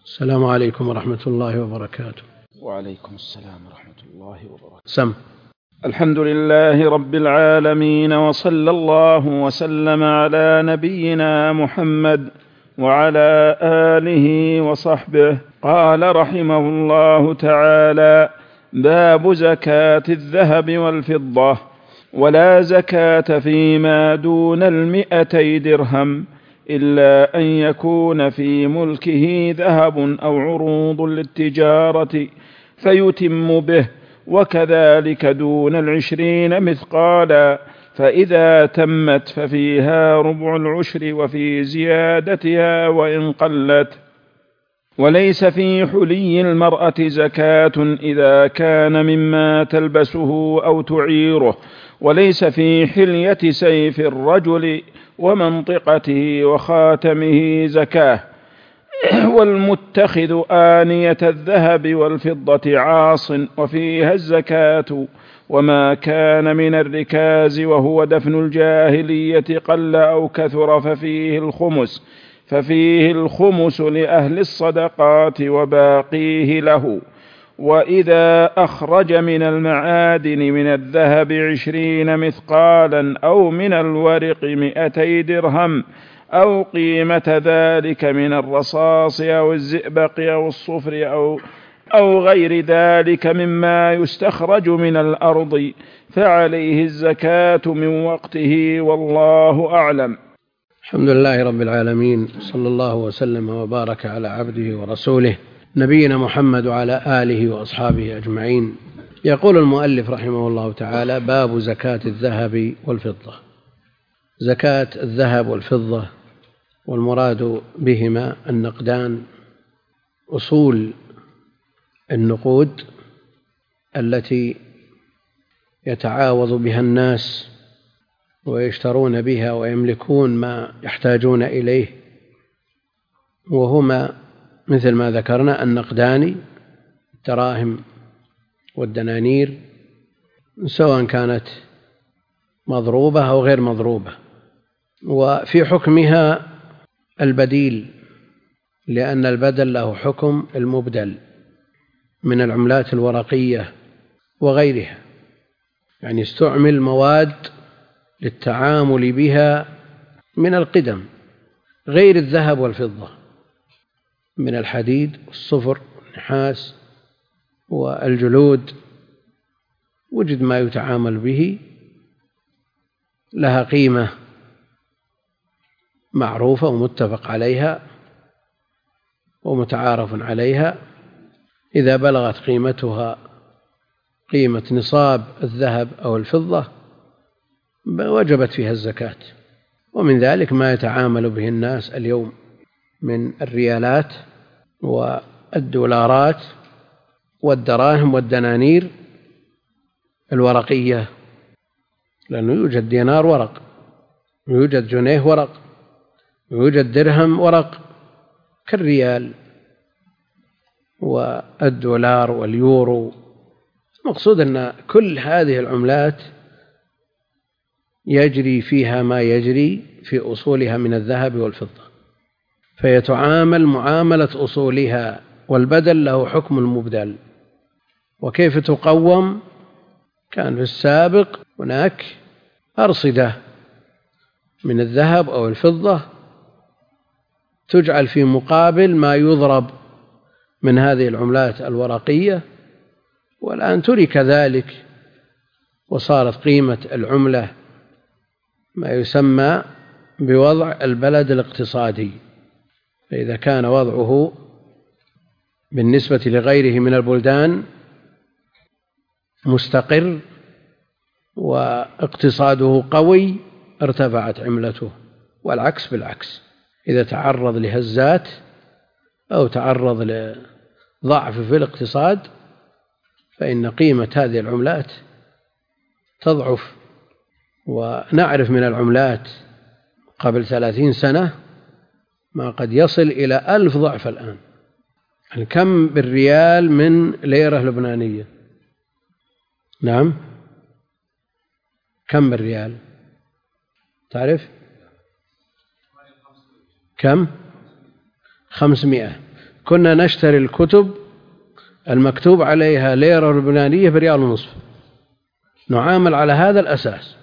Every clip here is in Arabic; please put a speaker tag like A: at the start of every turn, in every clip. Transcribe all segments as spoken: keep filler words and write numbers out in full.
A: السلام عليكم ورحمة الله وبركاته.
B: وعليكم السلام ورحمة الله وبركاته.
A: سم.
B: الحمد لله رب العالمين، وصلى الله وسلم على نبينا محمد وعلى آله وصحبه. قال رحمه الله تعالى: باب زكاة الذهب والفضة. ولا زكاة فيما دون المئتي درهم إلا أن يكون في ملكه ذهب أو عروض للتجارة فيتم به، وكذلك دون العشرين مثقالا، فإذا تمت ففيها ربع العشر وفي زيادتها وإن قلت. وليس في حلي المرأة زكاة إذا كان مما تلبسه أو تعيره، وليس في حلية سيف الرجل ومنطقته وخاتمه زكاة. والمتخذ آنية الذهب والفضة عاص وفيها الزكاة، وما كان من الركاز وهو دفن الجاهلية قل أو كثر ففيه الخمس ففيه الخمس لأهل الصدقات وباقيه له. وإذا أخرج من المعادن من الذهب عشرين مثقالا أو من الورق مئتي درهم أو قيمة ذلك من الرصاص أو الزئبق أو الصفر أو, أو غير ذلك مما يستخرج من الأرض فعليه الزكاة من وقته، والله أعلم.
A: الحمد لله رب العالمين، صلى الله وسلم وبارك على عبده ورسوله نبينا محمد وعلى آله وأصحابه أجمعين. يقول المؤلف رحمه الله تعالى: باب زكاة الذهب والفضة. زكاة الذهب والفضة، والمراد بهما النقدان، أصول النقود التي يتعاوض بها الناس ويشترون بها ويملكون ما يحتاجون إليه، وهما مثل ما ذكرنا النقدان، الدراهم والدنانير، سواء كانت مضروبة أو غير مضروبة. وفي حكمها البديل، لأن البدل له حكم المبدل من العملات الورقية وغيرها، يعني استعمل مواد للتعامل بها من القدم غير الذهب والفضة، من الحديد والصفر والنحاس والجلود، وجد ما يتعامل به لها قيمة معروفة ومتفق عليها ومتعارف عليها. إذا بلغت قيمتها قيمة نصاب الذهب أو الفضة وجبت فيها الزكاة. ومن ذلك ما يتعامل به الناس اليوم من الريالات والدولارات والدراهم والدنانير الورقية، لأنه يوجد دينار ورق، يوجد جنيه ورق، يوجد درهم ورق كالريال والدولار واليورو. المقصود أن كل هذه العملات يجري فيها ما يجري في أصولها من الذهب والفضة، فيتعامل معاملة أصولها، والبدل له حكم المبدل. وكيف تقوم؟ كان في السابق هناك أرصدة من الذهب أو الفضة تجعل في مقابل ما يضرب من هذه العملات الورقية، والآن ترك ذلك وصارت قيمة العملة ما يسمى بوضع البلد الاقتصادي. فإذا كان وضعه بالنسبة لغيره من البلدان مستقر واقتصاده قوي ارتفعت عملته، والعكس بالعكس، إذا تعرض لهزات أو تعرض لضعف في الاقتصاد فإن قيمة هذه العملات تضعف. ونعرف من العملات قبل ثلاثين سنة ما قد يصل إلى ألف ضعف الآن. كم بالريال من ليرة لبنانية؟ نعم، كم بالريال تعرف؟ كم؟ خمسمائة. كنا نشتري الكتب المكتوب عليها ليرة لبنانية بريال ونصف، نعامل على هذا الأساس.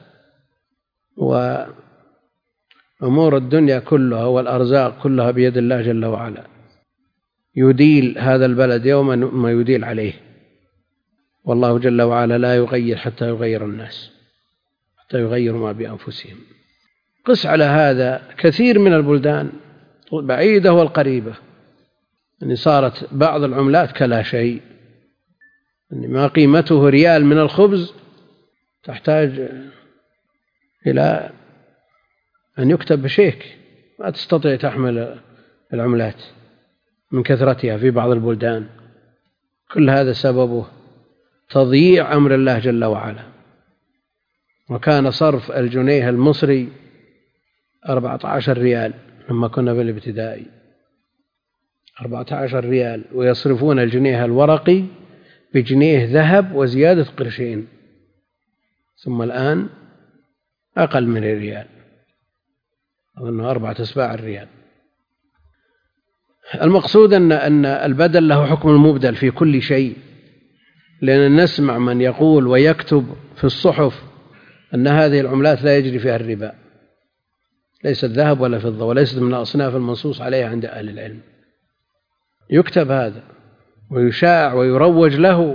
A: وأمور الدنيا كلها والأرزاق كلها بيد الله جل وعلا، يديل هذا البلد يوما ما يديل عليه، والله جل وعلا لا يغير حتى يغير الناس، حتى يغيروا ما بأنفسهم. قس على هذا كثير من البلدان بعيدة والقريبة، أن صارت بعض العملات كلا شيء، أن ما قيمته ريال من الخبز تحتاج إلى أن يكتب بشيك، ما تستطيع تحمل العملات من كثرتها في بعض البلدان. كل هذا سببه تضييع أمر الله جل وعلا. وكان صرف الجنيه المصري أربعة عشر ريال لما كنا بالابتدائي، أربعة عشر ريال، ويصرفون الجنيه الورقي بجنيه ذهب وزيادة قرشين، ثم الآن أقل من الريال، أظن أربعة أسباع الريال. المقصود أن أن البدل له حكم المبدل في كل شيء، لأن نسمع من يقول ويكتب في الصحف أن هذه العملات لا يجري فيها الربا، ليست ذهب ولا فضة، وليست من الأصناف المنصوص عليها عند أهل العلم. يكتب هذا ويشاع ويروج له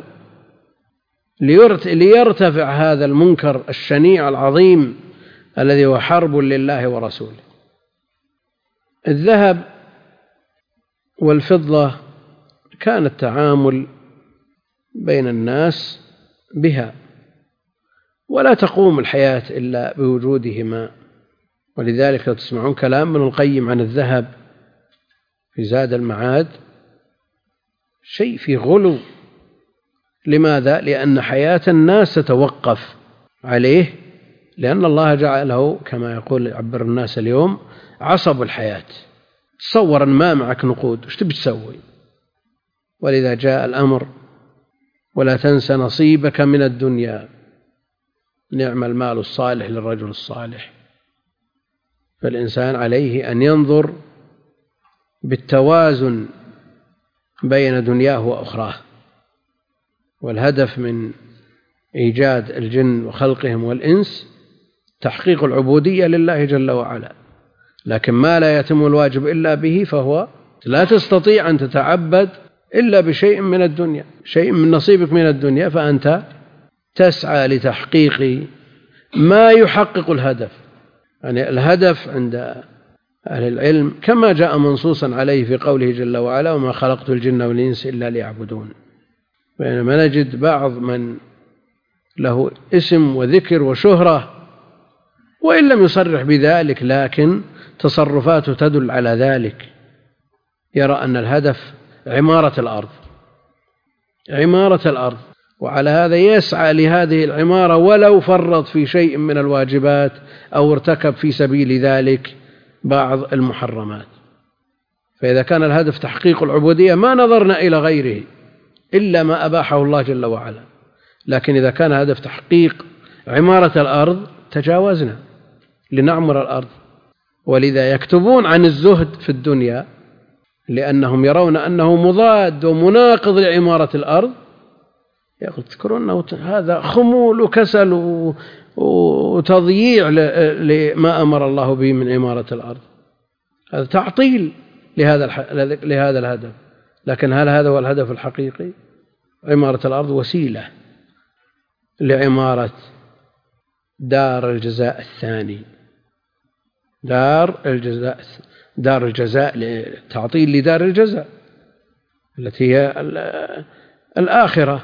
A: ليرتفع هذا المنكر الشنيع العظيم الذي هو حرب لله ورسوله. الذهب والفضة كان التعامل بين الناس بها، ولا تقوم الحياة إلا بوجودهما. ولذلك لو تسمعون كلام ابن القيم عن الذهب في زاد المعاد شيء في غلو. لماذا؟ لأن حياة الناس تتوقف عليه، لأن الله جعله كما يقول عبر الناس اليوم عصب الحياة. تصور أن ما معك نقود، وش تبي تسوي؟ ولذا جاء الأمر ولا تنس نصيبك من الدنيا، نعم المال الصالح للرجل الصالح. فالإنسان عليه أن ينظر بالتوازن بين دنياه وأخراه. والهدف من إيجاد الجن وخلقهم والإنس تحقيق العبودية لله جل وعلا، لكن ما لا يتم الواجب إلا به فهو لا تستطيع أن تتعبد إلا بشيء من الدنيا، شيء من نصيبك من الدنيا، فأنت تسعى لتحقيق ما يحقق الهدف. يعني الهدف عند أهل العلم كما جاء منصوصا عليه في قوله جل وعلا وما خلقت الجن والإنس إلا ليعبدون. بينما نجد بعض من له اسم وذكر وشهرة وإن لم يصرح بذلك لكن تصرفاته تدل على ذلك، يرى أن الهدف عمارة الأرض، عمارة الأرض، وعلى هذا يسعى لهذه العمارة ولو فرط في شيء من الواجبات أو ارتكب في سبيل ذلك بعض المحرمات. فإذا كان الهدف تحقيق العبودية ما نظرنا إلى غيره إلا ما أباحه الله جل وعلا، لكن إذا كان هدف تحقيق عمارة الأرض تجاوزنا لنعمر الأرض. ولذا يكتبون عن الزهد في الدنيا لأنهم يرون أنه مضاد ومناقض لعمارة الأرض. يذكرون أنه هذا خمول وكسل وتضييع لما أمر الله به من عمارة الأرض، هذا تعطيل لهذا لهذا الهدف. لكن هل هذا هو الهدف الحقيقي؟ عمارة الأرض وسيلة لعمارة دار الجزاء الثاني، دار الجزاء دار الجزاء لتعطيل لدار الجزاء التي هي الآخرة.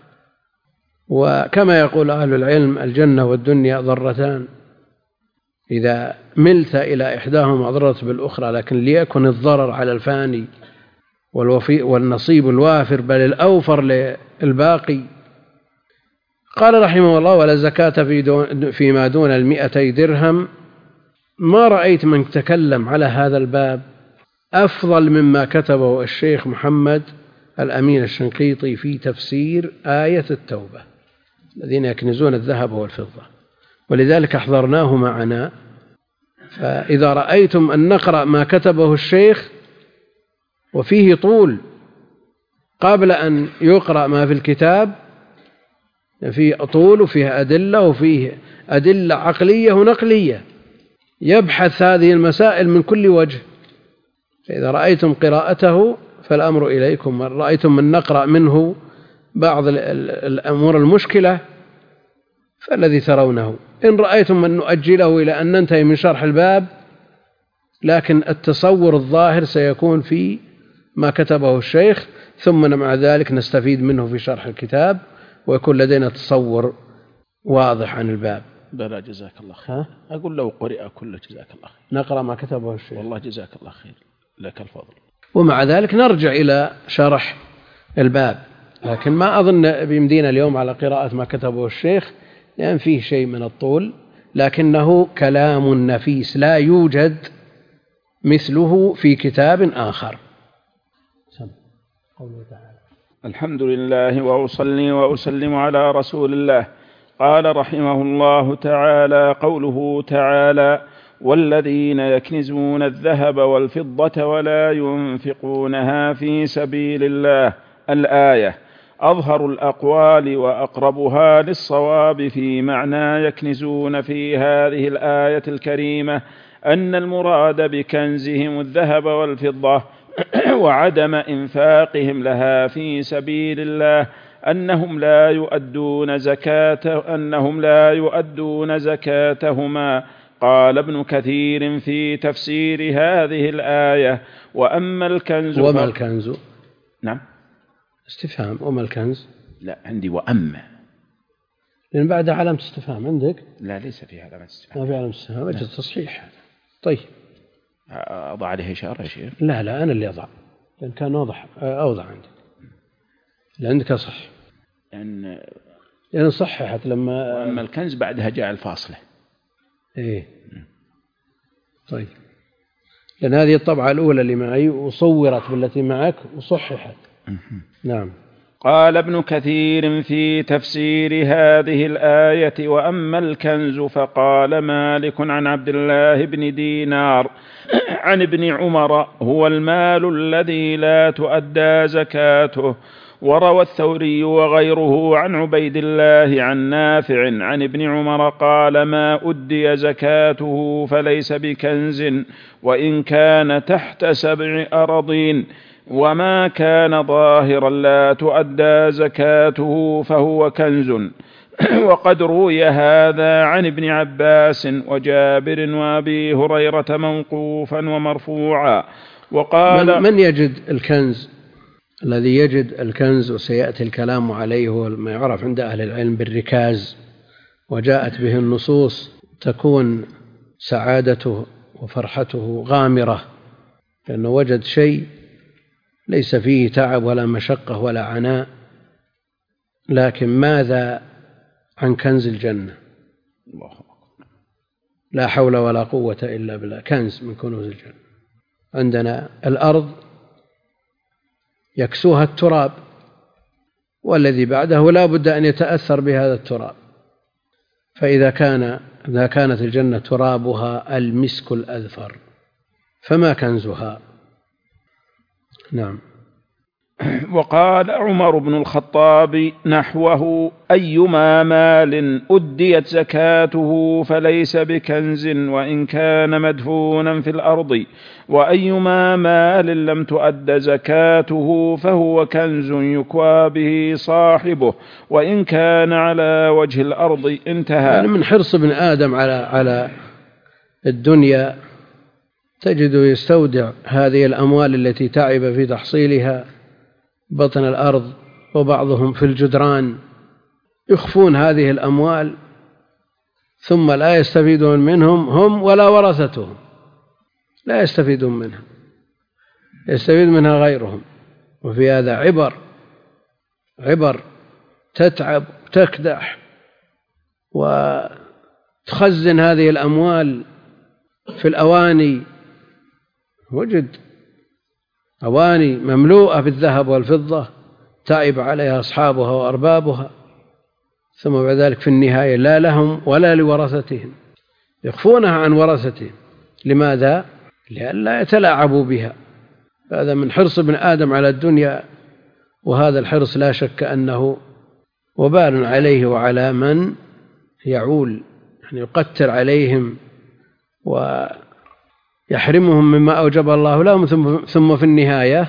A: وكما يقول أهل العلم الجنة والدنيا ضرتان، إذا ملت إلى إحداهما ضرت بالأخرى، لكن ليكن الضرر على الفاني والوفي والنصيب الوافر بل الأوفر للباقي. قال رحمه الله ولا زكاة في دون فيما دون المئتي درهم. ما رأيت من تكلم على هذا الباب أفضل مما كتبه الشيخ محمد الأمين الشنقيطي في تفسير آية التوبة الذين يكنزون الذهب والفضة، ولذلك أحضرناه معنا. فإذا رأيتم أن نقرأ ما كتبه الشيخ وفيه طول قبل أن يقرأ ما في الكتاب، فيه طول وفيه أدلة وفيه أدلة عقلية ونقلية، يبحث هذه المسائل من كل وجه. فإذا رأيتم قراءته فالأمر إليكم، من رأيتم من نقرأ منه بعض الأمور المشكلة فالذي ترونه، إن رأيتم من نؤجله إلى أن ننتهي من شرح الباب، لكن التصور الظاهر سيكون في ما كتبه الشيخ، ثم مع ذلك نستفيد منه في شرح الكتاب ويكون لدينا تصور واضح عن الباب.
B: بلى جزاك الله خير. أقول لو قرئ كله جزاك الله خير،
A: نقرأ ما كتبه الشيخ.
B: والله جزاك الله خير، لك الفضل.
A: ومع ذلك نرجع إلى شرح الباب، لكن ما أظن بيمدينا اليوم على قراءة ما كتبه الشيخ لأن فيه شيء من الطول، لكنه كلام نفيس لا يوجد مثله في كتاب آخر.
B: الحمد لله وأصلي وأسلم على رسول الله. قال رحمه الله تعالى: قوله تعالى: والذين يكنزون الذهب والفضة ولا ينفقونها في سبيل الله، الآية. أظهر الأقوال وأقربها للصواب في معنى يكنزون في هذه الآية الكريمة أن المراد بكنزهم الذهب والفضة وعدم إنفاقهم لها في سبيل الله أنهم لا يؤدون زكاة أنهم لا يؤدون زكاتهما. قال ابن كثير في تفسير هذه الآية: وأما الكنز
A: وما الكنز؟
B: نعم
A: استفهام. وما الكنز؟
B: لا عندي وأما،
A: لأن بعد علامة استفهام عندك.
B: لا ليس في علامة استفهام.
A: ما في علامة استفهام، أجل تصحيح. طيب
B: أضع عليه إشارة يا شيخ؟
A: لا لا أنا اللي أضع، لأن كان واضح أوضع عندك، اللي عندك صح،
B: لأن
A: يعني صححت لما.
B: وأما الكنز بعدها جاء الفاصلة.
A: إيه طيب، لأن هذه الطبعة الأولى اللي معي وصورت بالتي معك وصححت. نعم.
B: قال ابن كثير في تفسير هذه الآية: وأما الكنز فقال مالك عن عبد الله بن دينار عن ابن عمر: هو المال الذي لا تؤدى زكاته. وروى الثوري وغيره عن عبيد الله عن نافع عن ابن عمر قال: ما أدي زكاته فليس بكنز وإن كان تحت سبع أراضين، وما كان ظاهرا لا تؤدى زكاته فهو كنز. وقد روي هذا عن ابن عباس وجابر وأبي هريرة موقوفا ومرفوعا. وقال:
A: من يجد الكنز؟ الذي يجد الكنز وسيأتي الكلام عليه هو ما يعرف عند أهل العلم بالركاز، وجاءت به النصوص، تكون سعادته وفرحته غامرة، لأنه وجد شيء ليس فيه تعب ولا مشقة ولا عناء. لكن ماذا عن كنز الجنة؟ لا حول ولا قوة إلا بالله، كنز من كنوز الجنة. عندنا الأرض يكسوها التراب، والذي بعده لا بد أن يتأثر بهذا التراب. فإذا كان إذا كانت الجنة ترابها المسك الأذفر فما كنزها؟ نعم.
B: وقال عمر بن الخطاب نحوه: أيما مال أديت زكاته فليس بكنز وإن كان مدفونا في الأرض، وأيما مال لم تؤد زكاته فهو كنز يكوى به صاحبه وإن كان على وجه الأرض. انتهى.
A: يعني من حرص ابن آدم على على الدنيا تجد يستودع هذه الأموال التي تعب في تحصيلها بطن الأرض، وبعضهم في الجدران، يخفون هذه الأموال ثم لا يستفيدون منهم هم ولا ورثتهم، لا يستفيدون منها، يستفيد منها غيرهم. وفي هذا عبر عبر تتعب تكدح وتخزن هذه الأموال في الأواني، وجد أواني مملوءة بالذهب والفضة تعب عليها أصحابها وأربابها، ثم بعد ذلك في النهاية لا لهم ولا لورثتهم، يخفونها عن ورثتهم. لماذا؟ لئلا يتلاعبوا بها هذا من حرص ابن آدم على الدنيا، وهذا الحرص لا شك أنه وبال عليه وعلى من يعول، يعني يقتر عليهم ويحرمهم مما أوجب الله لهم، ثم في النهاية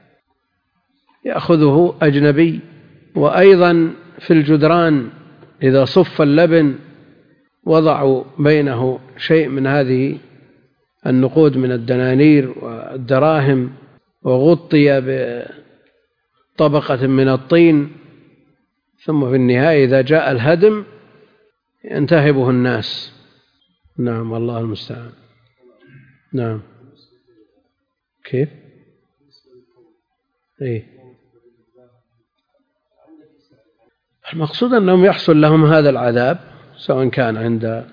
A: يأخذه أجنبي. وأيضا في الجدران إذا صف اللبن وضعوا بينه شيء من هذه النقود من الدنانير والدراهم وغطي بطبقة من الطين، ثم في النهاية إذا جاء الهدم ينتهبه الناس. نعم، الله المستعان. نعم. كيف؟ إيه؟ المقصود أنهم يحصل لهم هذا العذاب، سواء كان عند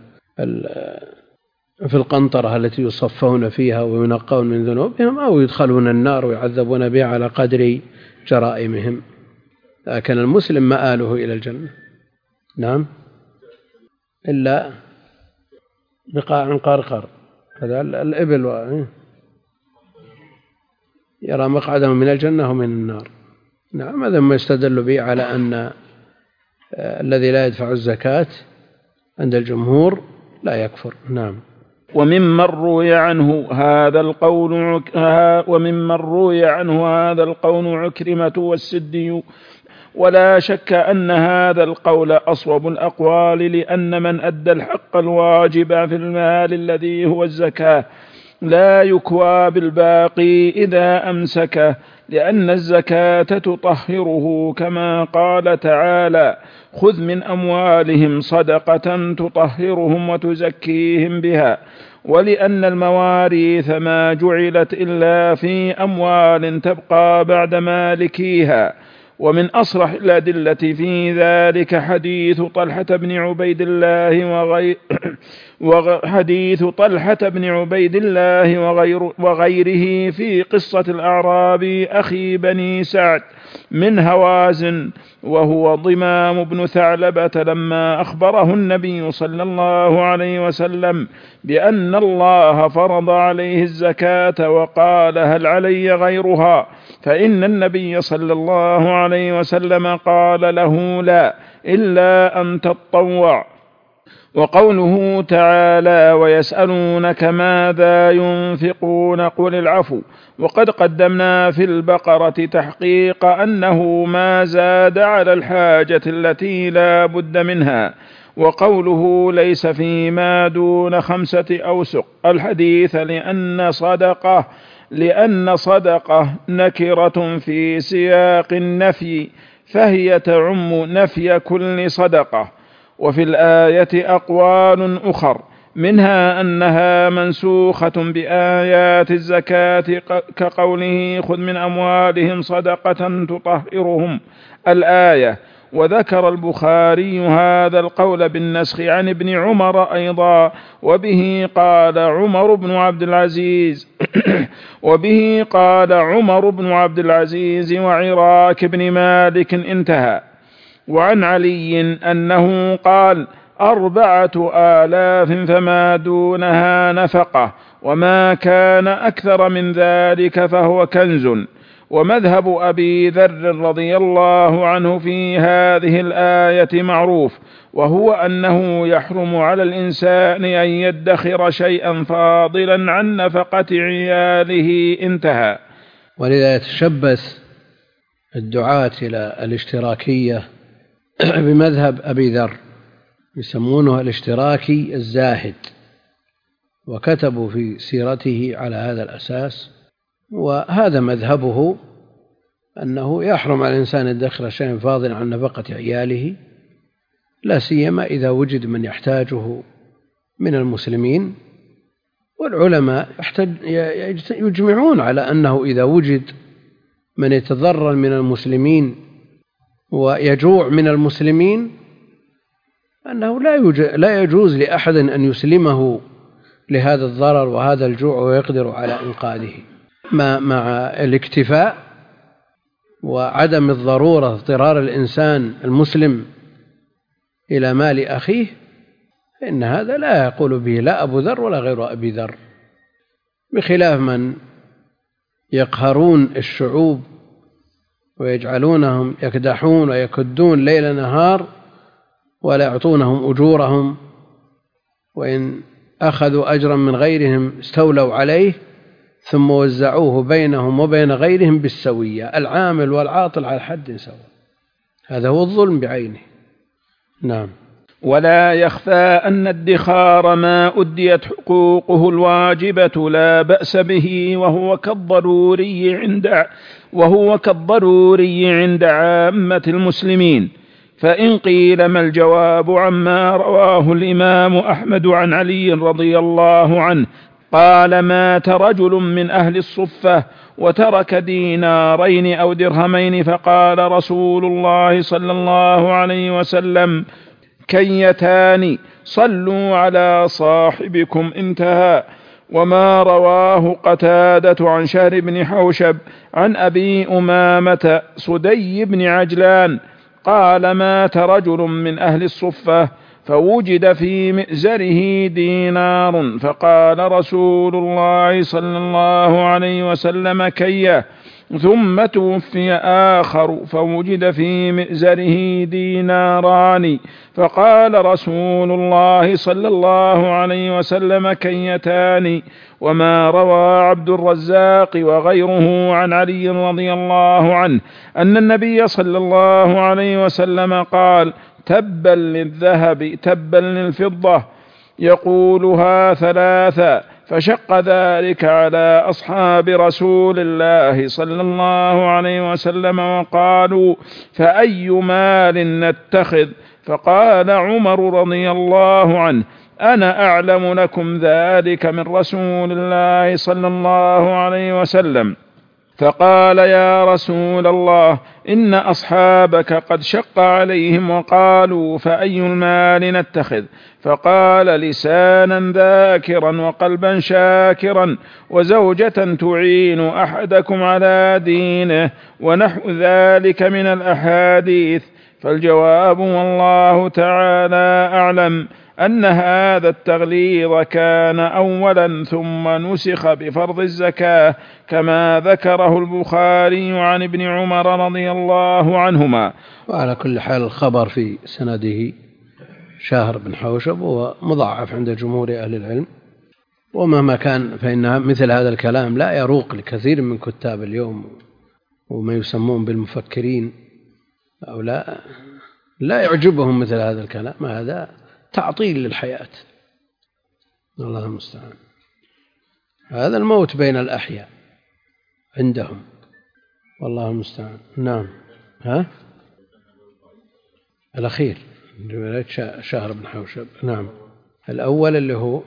A: في القنطرة التي يصفون فيها وينقون من ذنوبهم، أو يدخلون النار ويعذبون بها على قدر جرائمهم، لكن المسلم مآله إلى الجنة. نعم، إلا بقاع قرقر، هذا الإبل يرى مقعده من الجنة ومن النار. نعم، هذا ما يستدل به على أن الذي لا يدفع الزكاة عند الجمهور لا يكفر. نعم.
B: وممن روي عنه هذا القول وممن روي عنه هذا القول عكرمة والسدي، ولا شك أن هذا القول أصوب الأقوال، لأن من أدى الحق الواجب في المال الذي هو الزكاة لا يكوى بالباقي إذا أمسكه، لأن الزكاة تطهره، كما قال تعالى: خذ من أموالهم صدقة تطهرهم وتزكيهم بها. ولأن المواريث ما جعلت إلا في أموال تبقى بعد مالكيها. ومن أصرح الأدلة في ذلك حديث طلحة بن عبيد الله وغير وحديث طلحة بن عبيد الله وغير وغيره في قصة الأعراب أخي بني سعد من هوازن، وهو ضمام بن ثعلبة، لما أخبره النبي صلى الله عليه وسلم بأن الله فرض عليه الزكاة وقال: هل علي غيرها؟ فإن النبي صلى الله عليه وسلم قال له: لا، إلا أن تطوع. وقوله تعالى: ويسألونك ماذا ينفقون قل العفو. وقد قدمنا في البقرة تحقيق أنه ما زاد على الحاجة التي لا بد منها. وقوله ليس فيما دون خمسة أوسق الحديث لأن صدقة لأن صدقة نكرة في سياق النفي، فهي تعم نفي كل صدقة. وفي الآية أقوال أخر، منها أنها منسوخة بآيات الزكاة كقوله: خذ من أموالهم صدقة تطهرهم الآية. وذكر البخاري هذا القول بالنسخ عن ابن عمر أيضا، وبه قال عمر بن عبد العزيز وبه قال عمر بن عبد العزيز وعراك بن مالك، انتهى. وعن علي أنه قال: أربعة آلاف فما دونها نفقة، وما كان أكثر من ذلك فهو كنز. ومذهب أبي ذر رضي الله عنه في هذه الآية معروف، وهو أنه يحرم على الإنسان أن يدخر شيئا فاضلا عن نفقة عياله، انتهى.
A: ولذا يتشبث الدعاة إلى الاشتراكية بمذهب أبي ذر، يسمونه الاشتراكي الزاهد، وكتبوا في سيرته على هذا الأساس. وهذا مذهبه، أنه يحرم على الإنسان أن يدخر شيئا فاضلا عن نفقة عياله، لا سيما إذا وجد من يحتاجه من المسلمين. والعلماء يجمعون على أنه إذا وجد من يتضرر من المسلمين ويجوع من المسلمين، أنه لا يجوز لأحد أن يسلمه لهذا الضرر وهذا الجوع ويقدر على إنقاذه، مع الاكتفاء وعدم الضرورة اضطرار الإنسان المسلم إلى مال أخيه، إن هذا لا يقول به لا أبو ذر ولا غير أبي ذر، بخلاف من يقهرون الشعوب ويجعلونهم يكدحون ويكدون ليل نهار ولا يعطونهم أجورهم، وإن أخذوا أجرا من غيرهم استولوا عليه ثم وزعوه بينهم وبين غيرهم بالسوية، العامل والعاطل على حد سواء. هذا هو الظلم بعينه. نعم.
B: ولا يخفى أن الادخار ما أديت حقوقه الواجبة لا بأس به، وهو كالضروري عند وهو كالضروري عند عامة المسلمين. فإن قيل ما الجواب عما رواه الإمام أحمد عن علي رضي الله عنه قال: مات رجل من أهل الصفة وترك دينارين أو درهمين، فقال رسول الله صلى الله عليه وسلم: كيتان صلوا على صاحبكم. انتهى. وما رواه قتادة عن شهر بن حوشب عن أبي أمامة سدي بن عجلان قال: مات رجل من أهل الصفة فوجد في مئزره دينار، فقال رسول الله صلى الله عليه وسلم: كيه. ثم توفي آخر فوجد في مئزره ديناران، فقال رسول الله صلى الله عليه وسلم: كيتان. وما روى عبد الرزاق وغيره عن علي رضي الله عنه أن النبي صلى الله عليه وسلم قال: تبا للذهب تبا للفضة، يقولها ثلاثا، فشق ذلك على أصحاب رسول الله صلى الله عليه وسلم وقالوا: فأي مال نتخذ؟ فقال عمر رضي الله عنه: أنا أعلم لكم ذلك من رسول الله صلى الله عليه وسلم. فقال: يا رسول الله، إن أصحابك قد شق عليهم وقالوا: فأي المال نتخذ؟ فقال: لسانا ذاكرا وقلبا شاكرا وزوجة تعين أحدكم على دينه، ونحو ذلك من الأحاديث. فالجواب والله تعالى أعلم أن هذا التغليظ كان أولا ثم نسخ بفرض الزكاة، كما ذكره البخاري عن ابن عمر رضي الله عنهما.
A: وعلى كل حال الخبر في سنده شهر بن حوشب وهو مضاعف عند جمهور أهل العلم، ومهما كان فإن مثل هذا الكلام لا يروق لكثير من كتاب اليوم وما يسمون بالمفكرين، أو لا لا يعجبهم مثل هذا الكلام. هذا تعطيل للحياة، الله المستعان. هذا الموت بين الأحياء عندهم، والله المستعان. نعم. ها الأخير شهر بن حوشب. نعم. الأول اللي هو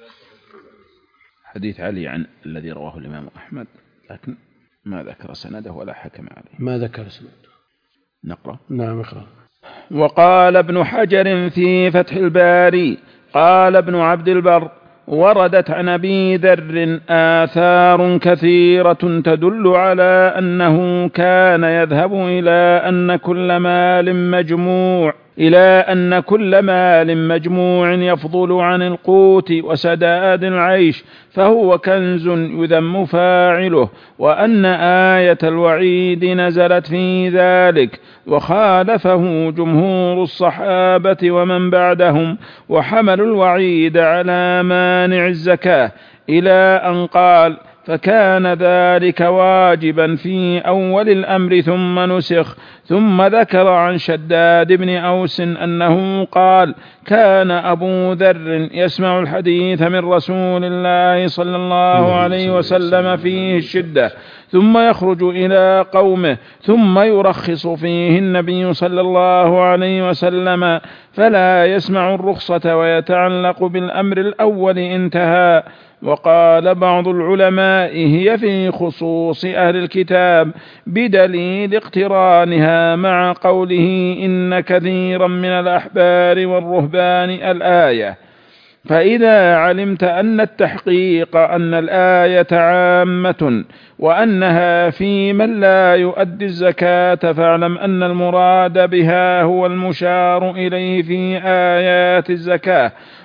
B: حديث علي عن الذي رواه الإمام أحمد، لكن ما ذكر سنده ولا حكم عليه.
A: ما ذكر سنده.
B: نقرأ.
A: نعم اقرأ.
B: وقال ابن حجر في فتح الباري قال ابن عبد البر: وردت عن أبي ذر آثار كثيرة تدل على أنه كان يذهب إلى أن كل مال مجموع إلى أن كل مال مجموع يفضل عن القوت وسداد العيش فهو كنز يذم فاعله، وأن آية الوعيد نزلت في ذلك، وخالفه جمهور الصحابة ومن بعدهم، وحملوا الوعيد على مانع الزكاة إلى أن قال: فكان ذلك واجبا في أول الأمر ثم نسخ. ثم ذكر عن شداد بن أوس أنه قال: كان أبو ذر يسمع الحديث من رسول الله صلى الله عليه وسلم فيه الشدة، ثم يخرج إلى قومه ثم يرخص فيه النبي صلى الله عليه وسلم، فلا يسمع الرخصة ويتعلق بالأمر الأول. انتهى. وقال بعض العلماء: هي في خصوص أهل الكتاب بدليل اقترانها مع قوله: إن كثيرا من الأحبار والرهبان الآية. فإذا علمت أن التحقيق أن الآية عامة وأنها في من لا يؤدي الزكاة، فاعلم أن المراد بها هو المشار إليه في آيات الزكاة،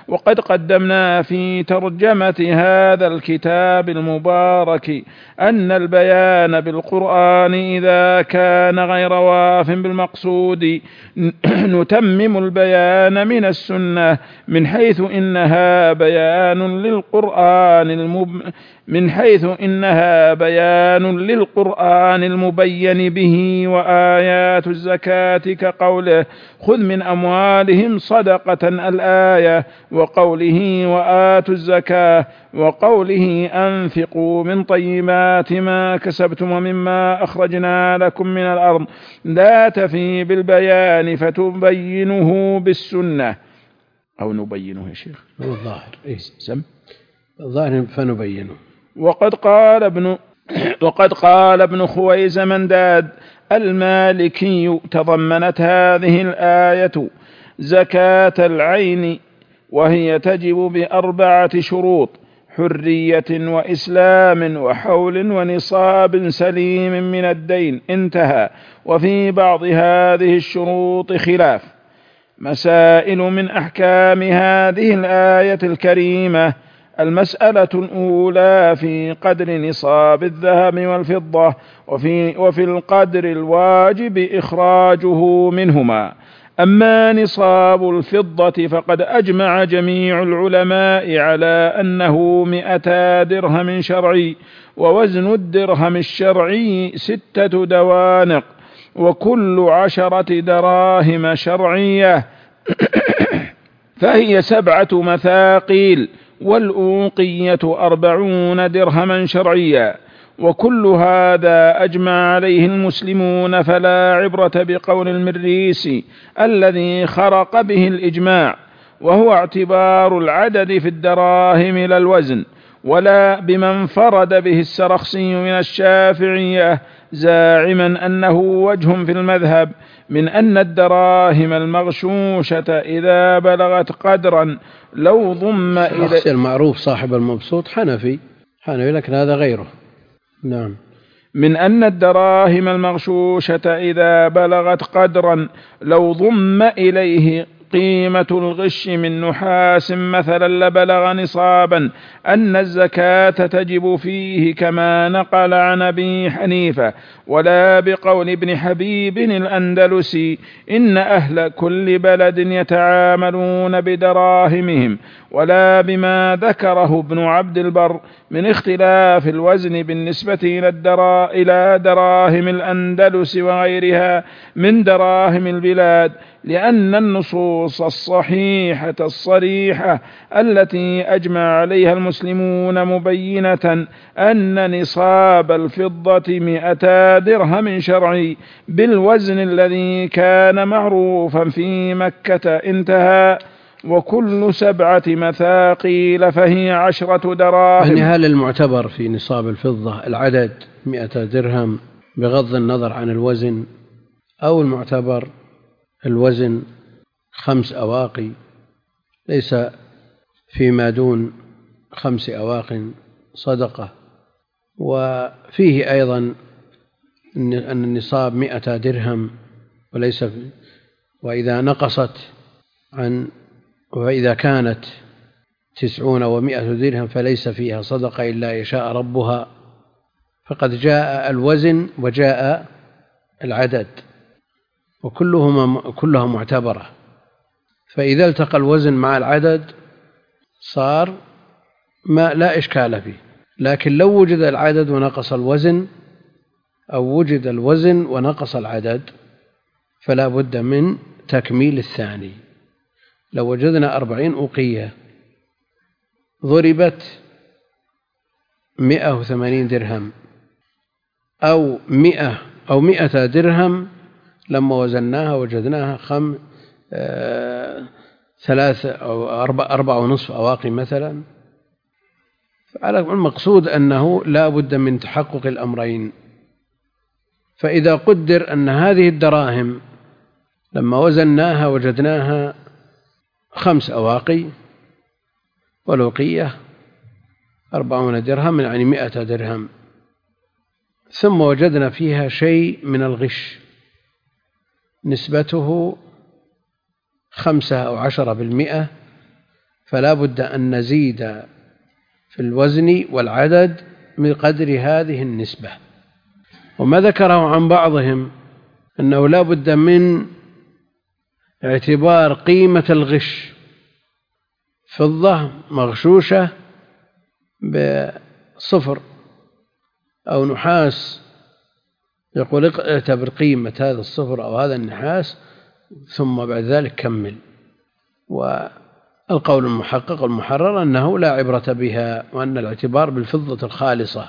B: وقد قدمنا في ترجمة هذا الكتاب المبارك أن البيان بالقرآن إذا كان غير واف بالمقصود نتمم البيان من السنة من حيث إنها بيان للقرآن المب... من حيث إنها بيان للقرآن المبين به. وآيات الزكاة كقوله خذ من أموالهم صدقة الآية، وقوله وآتوا الزكاة، وقوله أنفقوا من طيبات ما كسبتم ومما أخرجنا لكم من الأرض لا تفي بالبيان فتبينه بالسنة أو نبينه يا شيخ
A: الظاهر إيه؟
B: سم
A: الظاهر فنبينه.
B: وقد قال ابن وقد قال ابن خويز منداد المالكي تضمنت هذه الآية زكاة العين وهي تجب بأربعة شروط: حرية وإسلام وحول ونصاب سليم من الدين، انتهى. وفي بعض هذه الشروط خلاف. مسائل من أحكام هذه الآية الكريمة: المسألة الأولى في قدر نصاب الذهب والفضة، وفي, وفي القدر الواجب إخراجه منهما. أما نصاب الفضة فقد أجمع جميع العلماء على أنه مئتا درهم شرعي، ووزن الدرهم الشرعي ستة دوانق، وكل عشرة دراهم شرعية فهي سبعة مثاقيل، والأوقية أربعون درهما شرعيا. وكل هذا أجمع عليه المسلمون، فلا عبرة بقول المريسي الذي خرق به الإجماع، وهو اعتبار العدد في الدراهم لا الوزن، ولا بمن فرد به السرخسي من الشافعية زاعما أنه وجه في المذهب من أن الدراهم المغشوشة إذا بلغت قدرا لو ضم إلى
A: المعروف صاحب المبسوط حنفي حنفي لكن هذا غيره. نعم.
B: من أن الدراهم المغشوشة إذا بلغت قدرا لو ضم إليه قيمة الغش من نحاس مثلا لبلغ نصابا أن الزكاة تجب فيه، كما نقل عن أبي حنيفة. ولا بقول ابن حبيب الأندلسي إن أهل كل بلد يتعاملون بدراهمهم، ولا بما ذكره ابن عبد البر من اختلاف الوزن بالنسبة إلى دراهم الأندلس وغيرها من دراهم البلاد، لأن النصوص الصحيحة الصريحة التي أجمع عليها المسلمون مبينة أن نصاب الفضة مئتا درهم شرعي بالوزن الذي كان معروفا في مكة، انتهى. وكل سبعة مثاقيل فهي عشرة دراهم.
A: يعني هل المعتبر في نصاب الفضة العدد مئة درهم بغض النظر عن الوزن، أو المعتبر الوزن خمس أواقي ليس فيما دون خمس أواق صدقة؟ وفيه أيضا أن النصاب مئة درهم وليس، وإذا نقصت عن وإذا كانت تسعون ومائة درهم فليس فيها صدقة إلا يشاء ربها. فقد جاء الوزن وجاء العدد وكلهما كلها معتبرة، فإذا التقى الوزن مع العدد صار ما لا إشكال فيه. لكن لو وجد العدد ونقص الوزن، أو وجد الوزن ونقص العدد، فلا بد من تكميل الثاني. لو وجدنا أربعين أوقية ضربت مئة وثمانين درهم أو مئة أو مئة درهم، لما وزناها وجدناها خم آه ثلاثة أو أربع, أربع ونصف أواقي مثلا. فعلى المقصود أنه لا بد من تحقق الأمرين. فإذا قدر أن هذه الدراهم لما وزناها وجدناها خمس أواقي والأوقية أربعون درهم يعني مئة درهم، ثم وجدنا فيها شيء من الغش نسبته خمسة أو عشرة بالمئة فلا بد أن نزيد في الوزن والعدد من قدر هذه النسبة. وما ذكره عن بعضهم أنه لا بد من اعتبار قيمة الغش، فضة مغشوشة بصفر أو نحاس، يقول اعتبر قيمة هذا الصفر أو هذا النحاس ثم بعد ذلك كمل. والقول المحقق المحرر أنه لا عبرة بها، وأن الاعتبار بالفضة الخالصة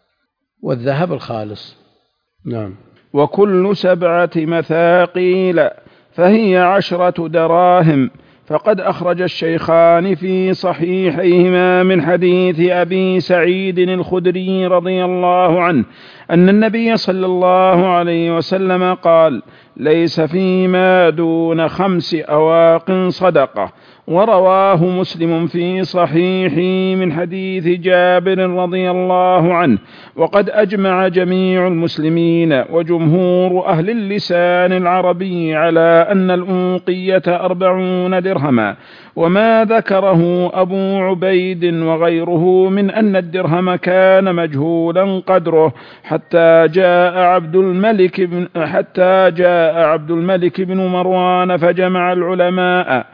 A: والذهب الخالص. نعم.
B: وكل سبعة مثاقيل فهي عشرة دراهم. فقد أخرج الشيخان في صحيحيهما من حديث أبي سعيد الخدري رضي الله عنه أن النبي صلى الله عليه وسلم قال: ليس فيما دون خمس أواق صدقة. ورواه مسلم في صحيحه من حديث جابر رضي الله عنه. وقد أجمع جميع المسلمين وجمهور أهل اللسان العربي على أن الأوقية أربعون درهما. وما ذكره أبو عبيد وغيره من أن الدرهم كان مجهولا قدره حتى جاء عبد الملك بن حتى جاء عبد الملك بن مروان فجمع العلماء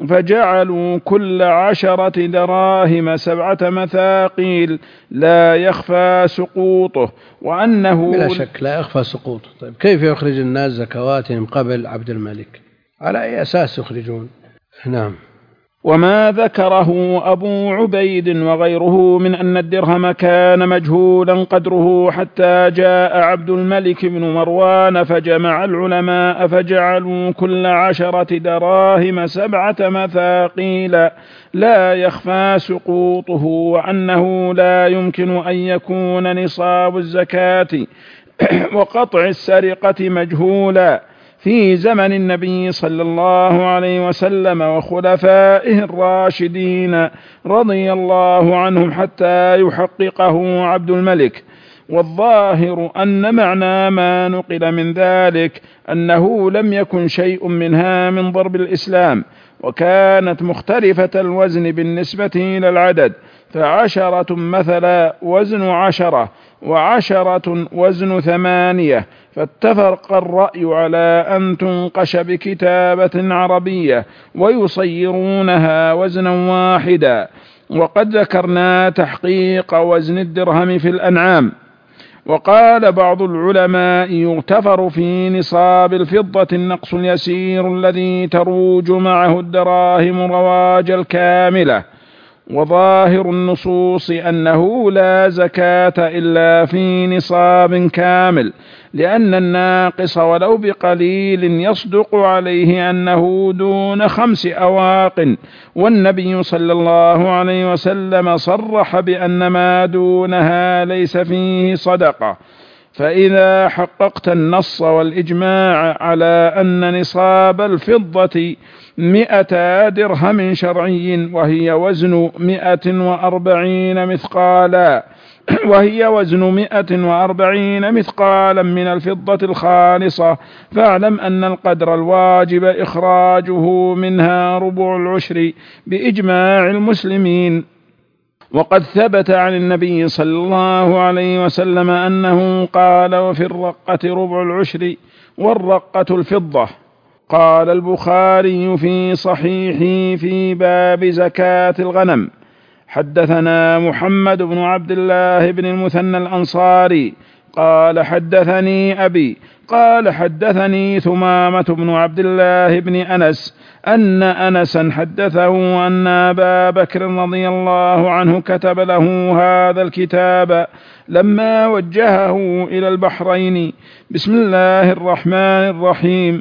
B: فجعلوا كل عشرة دراهم سبعة مثاقيل لا يخفى سقوطه. وأنه
A: بلا شك لا يخفى سقوطه. طيب كيف يخرج الناس زكواتهم قبل عبد الملك؟ على أي أساس يخرجون؟ نعم.
B: وما ذكره أبو عبيد وغيره من أن الدرهم كان مجهولا قدره حتى جاء عبد الملك بن مروان فجمع العلماء فجعلوا كل عشرة دراهم سبعة مثاقيل لا يخفى سقوطه، وأنه لا يمكن أن يكون نصاب الزكاة وقطع السرقة مجهولا في زمن النبي صلى الله عليه وسلم وخلفائه الراشدين رضي الله عنهم حتى يحققه عبد الملك. والظاهر أن معنى ما نقل من ذلك أنه لم يكن شيء منها من ضرب الإسلام، وكانت مختلفة الوزن بالنسبة إلى العدد، فعشرة مثلا وزن عشرة وعشرة وزن ثمانية. فاتفق الرأي على أن تنقش بكتابة عربية ويصيرونها وزنا واحدا. وقد ذكرنا تحقيق وزن الدرهم في الأنعام. وقال بعض العلماء يغتفر في نصاب الفضة النقص اليسير الذي تروج معه الدراهم رواج الكاملة. وظاهر النصوص أنه لا زكاة إلا في نصاب كامل، لأن الناقص ولو بقليل يصدق عليه أنه دون خمس أواق، والنبي صلى الله عليه وسلم صرح بأن ما دونها ليس فيه صدقة. فإذا حققت النص والإجماع على أن نصاب الفضة مئة درهم شرعي وهي وزن مئة وأربعين مثقالا وهي وزن مئة وأربعين مثقالا من الفضة الخالصة، فاعلم أن القدر الواجب إخراجه منها ربع العشر بإجماع المسلمين. وقد ثبت عن النبي صلى الله عليه وسلم أنه قال: وفي الرقة ربع العشر والرقة الفضة. قال البخاري في صحيحه في باب زكاة الغنم: حدثنا محمد بن عبد الله بن المثنى الأنصاري قال حدثني أبي قال حدثني ثمامة بن عبد الله بن أنس أن أنسا حدثه أن أبا بكر رضي الله عنه كتب له هذا الكتاب لما وجهه إلى البحرين: بسم الله الرحمن الرحيم،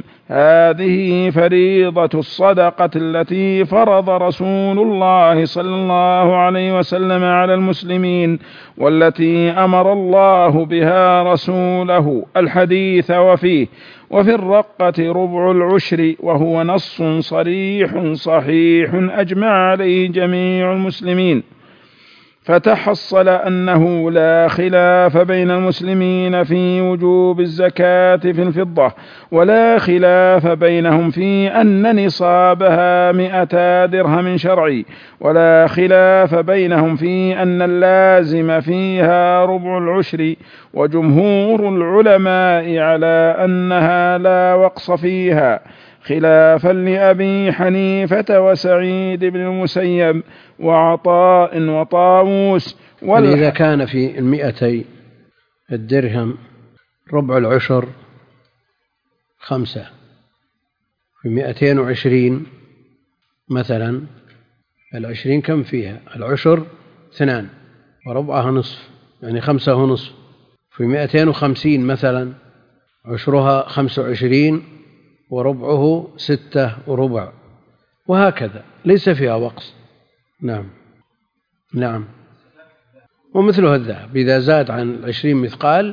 B: هذه فريضة الصدقة التي فرض رسول الله صلى الله عليه وسلم على المسلمين، والتي أمر الله بها رسوله. الحديث وفيه: وفي الرقة ربع العشر، وهو نص صريح صحيح أجمع عليه جميع المسلمين. فتحصل أنه لا خلاف بين المسلمين في وجوب الزكاة في الفضة، ولا خلاف بينهم في أن نصابها مئتا درهم شرعي، ولا خلاف بينهم في أن اللازم فيها ربع العشر، وجمهور العلماء على أنها لا وقص فيها، خلافا لأبي حنيفة وسعيد بن المسيب وعطاء وطاووس.
A: إذا كان في المئتي الدرهم ربع العشر خمسة، في مئتين وعشرين مثلا، العشرين كم فيها؟ العشر اثنان وربعها نصف، يعني خمسة ونصف. في مئتين وخمسين مثلا عشرها خمسة وعشرين وربعه ستة وربع، وهكذا ليس فيها وقص. نعم نعم. ومثله الذهب إذا زاد عن عشرين مثقال،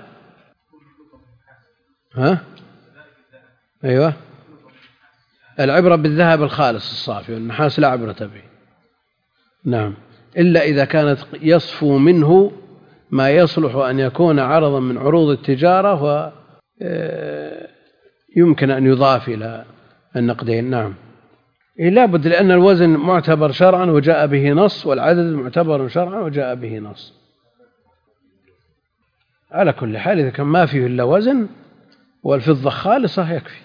A: ها أيوة، العبرة بالذهب الخالص الصافي، والنحاس لا عبرة به. نعم، إلا إذا كانت يصفو منه ما يصلح أن يكون عرضا من عروض التجارة ويمكن أن يضاف إلى النقدين. نعم، إيه لا بد، لأن الوزن معتبر شرعا وجاء به نص، والعدد معتبر شرعا وجاء به نص. على كل حال إذا كان ما فيه إلا وزن والفضة خالصة يكفي.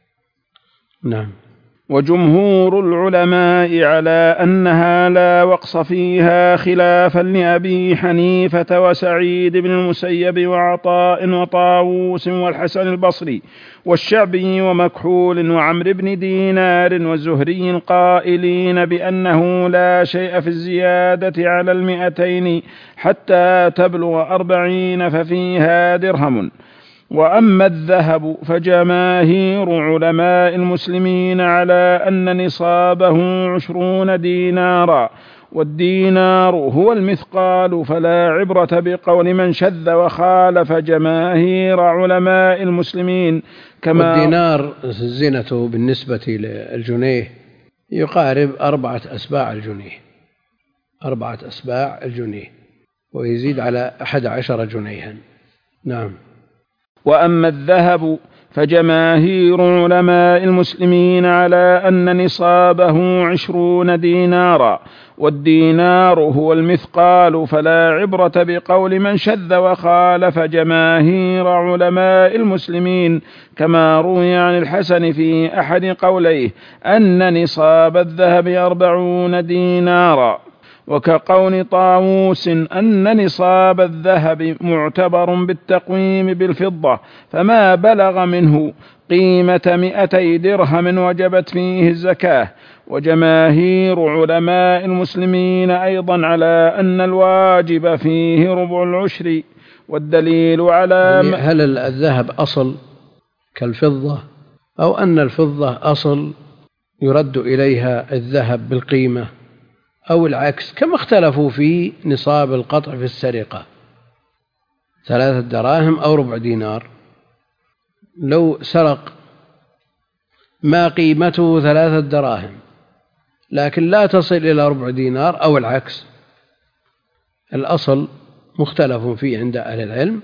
A: نعم.
B: وجمهور العلماء على أنها لا وقص فيها، خلافا لأبي حنيفة وسعيد بن المسيب وعطاء وطاووس والحسن البصري والشعبي ومكحول وعمر بن دينار والزهري قائلين بأنه لا شيء في الزيادة على المئتين حتى تبلغ أربعين ففيها درهم. وأما الذهب فجماهير علماء المسلمين على أن نصابه عشرون دينارا، والدينار هو المثقال، فلا عبرة بقول من شذ وخالف جماهير علماء المسلمين. كما
A: والدينار زينته بالنسبة للجنيه يقارب أربعة أسباع الجنيه، أربعة أسباع الجنيه، ويزيد على أحد عشر جنيها. نعم.
B: وأما الذهب فجماهير علماء المسلمين على أن نصابه عشرون دينارا، والدينار هو المثقال، فلا عبرة بقول من شذ وخالف جماهير علماء المسلمين. كما روي عن الحسن في أحد قوليه أن نصاب الذهب أربعون دينارا، وكقول طاووس أن نصاب الذهب معتبر بالتقويم بالفضة، فما بلغ منه قيمة مئتي درهم وجبت فيه الزكاة. وجماهير علماء المسلمين أيضا على أن الواجب فيه ربع العشر. والدليل على
A: يعني هل الذهب أصل كالفضة، أو أن الفضة أصل يرد إليها الذهب بالقيمة، أو العكس، كما اختلفوا في نصاب القطع في السرقة، ثلاثة دراهم أو ربع دينار. لو سرق ما قيمته ثلاثة دراهم لكن لا تصل إلى ربع دينار، أو العكس، الأصل مختلف فيه عند أهل العلم،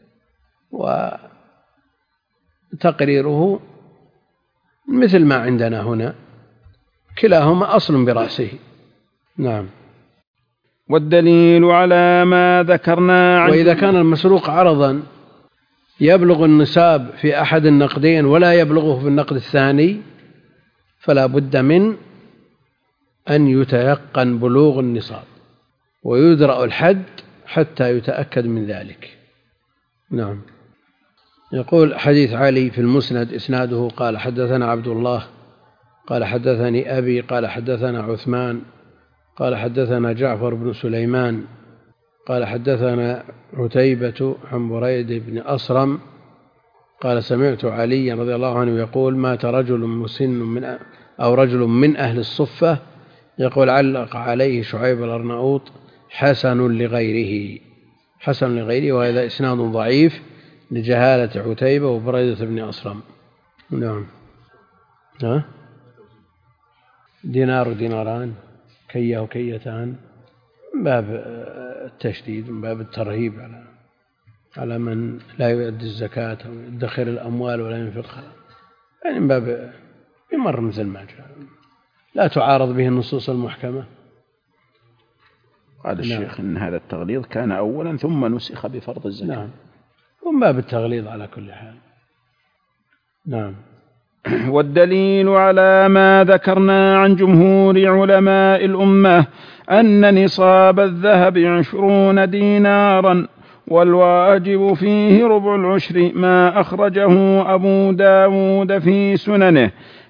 A: وتقريره مثل ما عندنا هنا، كلاهما أصل برأسه. نعم.
B: والدليل على ما ذكرنا عن
A: وإذا كان المسروق عرضا يبلغ النصاب في أحد النقدين ولا يبلغه في النقد الثاني، فلا بد من أن يتيقن بلوغ النصاب ويدرأ الحد حتى يتأكد من ذلك. نعم. يقول حديث علي في المسند إسناده قال حدثنا عبد الله قال حدثني أبي قال حدثنا عثمان قال حدثنا جعفر بن سليمان قال حدثنا عتيبة عن بريد بن أصرم قال سمعت علي رضي الله عنه يقول مات رجل مسن من أو رجل من أهل الصفة يقول علق عليه شعيب الأرناؤوط حسن لغيره، حسن لغيره، وهذا إسناد ضعيف لجهالة عتيبة وبريدة بن أصرم. نعم. ها؟ دينار وديناران، كية وكيتان، من باب التشديد، من باب الترهيب على على من لا يؤدي الزكاة أو يدخر الأموال ولا ينفقها، يعني من باب يمر مثل ما جاء، لا تعارض به النصوص المحكمة.
B: قال الشيخ إن هذا التغليظ كان أولا ثم نسخ بفرض الزكاة.
A: نعم، ومن باب التغليظ على كل حال. نعم.
B: والدليل على ما ذكرنا عن جمهور علماء الأمة أن نصاب الذهب عشرون دينارا، والواجب فيه ربع العشر، ما أخرجه أبو داود في سننه.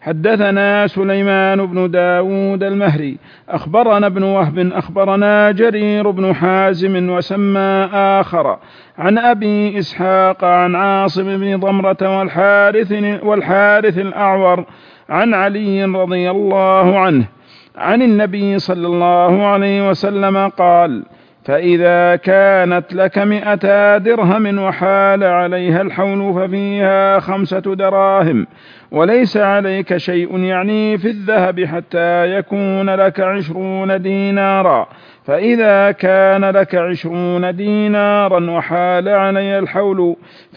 B: حدثنا سليمان بن داود المهري أخبرنا ابن وهب أخبرنا جرير بن حازم وسمى آخر عن أبي إسحاق عن عاصم بن ضمرة والحارث, والحارث الأعور عن علي رضي الله عنه عن النبي صلى الله عليه وسلم قال: فإذا كانت لك مئتا درهم وحال عليها الحول ففيها خمسة دراهم، وليس عليك شيء يعني في الذهب حتى يكون لك عشرون دينارا، فإذا كان لك عشرون دينارا وحال عليها الحول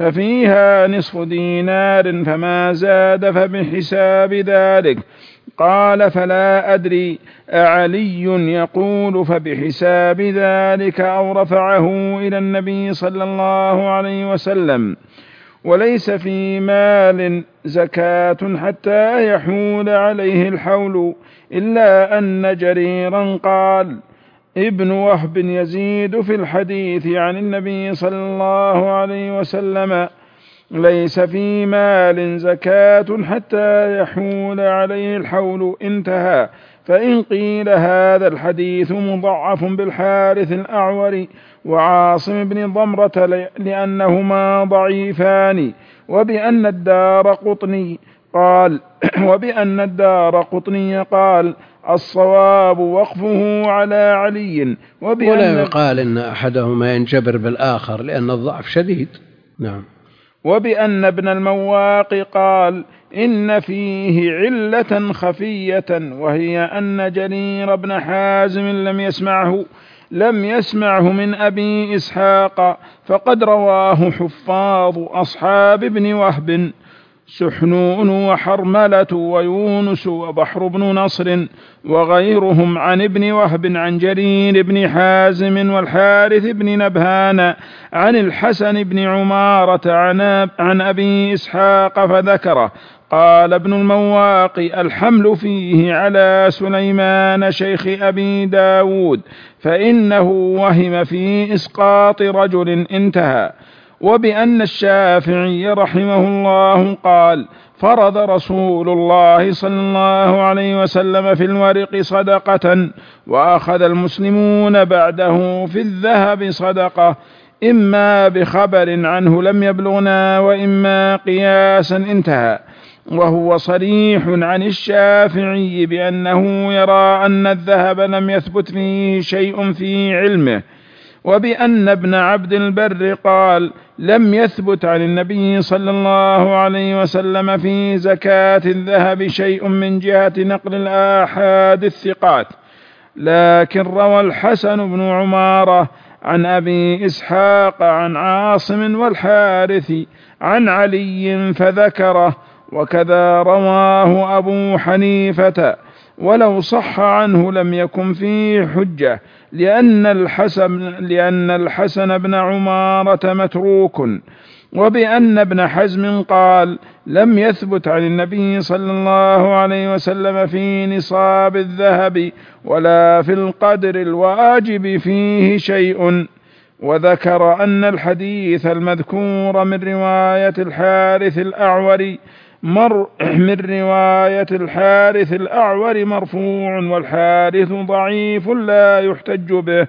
B: ففيها نصف دينار، فما زاد فبحساب ذلك. قال: فلا أدري أعلي يقول فبحساب ذلك أو رفعه إلى النبي صلى الله عليه وسلم. وليس في مال زكاة حتى يحول عليه الحول، إلا أن جريرا قال: ابن وهب يزيد في الحديث عن النبي صلى الله عليه وسلم: ليس في مال زكاة حتى يحول عليه الحول، انتهى. فإن قيل هذا الحديث مضعف بالحارث الأعور وعاصم بن ضمرة لأنهما ضعيفان، وبأن الدار قطني قال وبأن الدار قطني قال الصواب وقفه على علي،
A: ولا يقال إن أحدهما ينجبر بالآخر لأن الضعف شديد. نعم.
B: وبأن ابن المواق قال إن فيه علة خفية، وهي أن جرير بن حازم لم يسمعه لم يسمعه من أبي إسحاق، فقد رواه حفاظ أصحاب ابن وهب سحنون وحرملة ويونس وبحر بن نصر وغيرهم عن ابن وهب عن جرير بن حازم والحارث بن نبهان عن الحسن بن عمارة عن أبي إسحاق فذكره. قال ابن المواق: الحمل فيه على سليمان شيخ أبي داود، فإنه وهم في إسقاط رجل، انتهى. وبأن الشافعي رحمه الله قال: فرض رسول الله صلى الله عليه وسلم في الورق صدقة، وأخذ المسلمون بعده في الذهب صدقة، إما بخبر عنه لم يبلغنا وإما قياسا، انتهى. وهو صريح عن الشافعي بأنه يرى أن الذهب لم يثبت فيه شيء في علمه. وبأن ابن عبد البر قال: لم يثبت عن النبي صلى الله عليه وسلم في زكاة الذهب شيء من جهة نقل الآحاد الثقات، لكن روى الحسن بن عمارة عن أبي إسحاق عن عاصم والحارث عن علي فذكره، وكذا رواه أبو حنيفة، ولو صح عنه لم يكن فيه حجة، لأن الحسن, لأن الحسن بن عمارة متروك. وبأن ابن حزم قال: لم يثبت عن النبي صلى الله عليه وسلم في نصاب الذهب ولا في القدر الواجب فيه شيء. وذكر أن الحديث المذكور من رواية الحارث الأعور مر من رواية الحارث الأعور مرفوع، والحارث ضعيف لا يحتج به،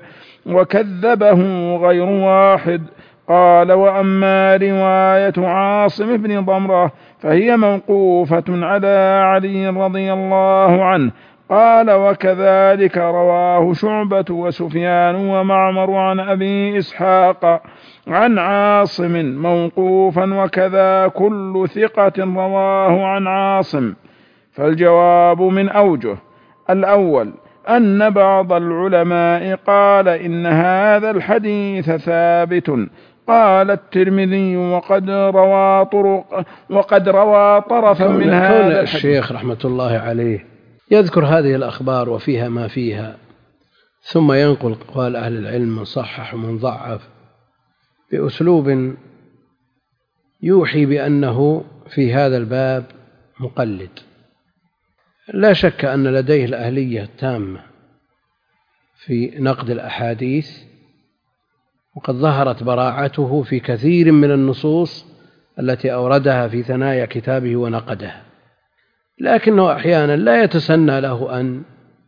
B: وكذبه غير واحد. قال: وأما رواية عاصم بن ضمرة فهي موقوفة على علي رضي الله عنه. قال: وكذلك رواه شعبة وسفيان ومعمر عن أبي إسحاق عن عاصم موقوفا، وكذا كل ثقة رواه عن عاصم. فالجواب من أوجه: الأول أن بعض العلماء قال إن هذا الحديث ثابت. قال الترمذي وقد روى طرق وقد روى طرفا من هذا الحديث.
A: الشيخ رحمة الله عليه يذكر هذه الأخبار وفيها ما فيها، ثم ينقل قال أهل العلم من صحح ومن ضعف بأسلوب يوحي بأنه في هذا الباب مقلد. لا شك أن لديه الأهلية التامة في نقد الأحاديث، وقد ظهرت براعته في كثير من النصوص التي أوردها في ثنايا كتابه ونقدها، لكنه أحيانا لا يتسنى له أن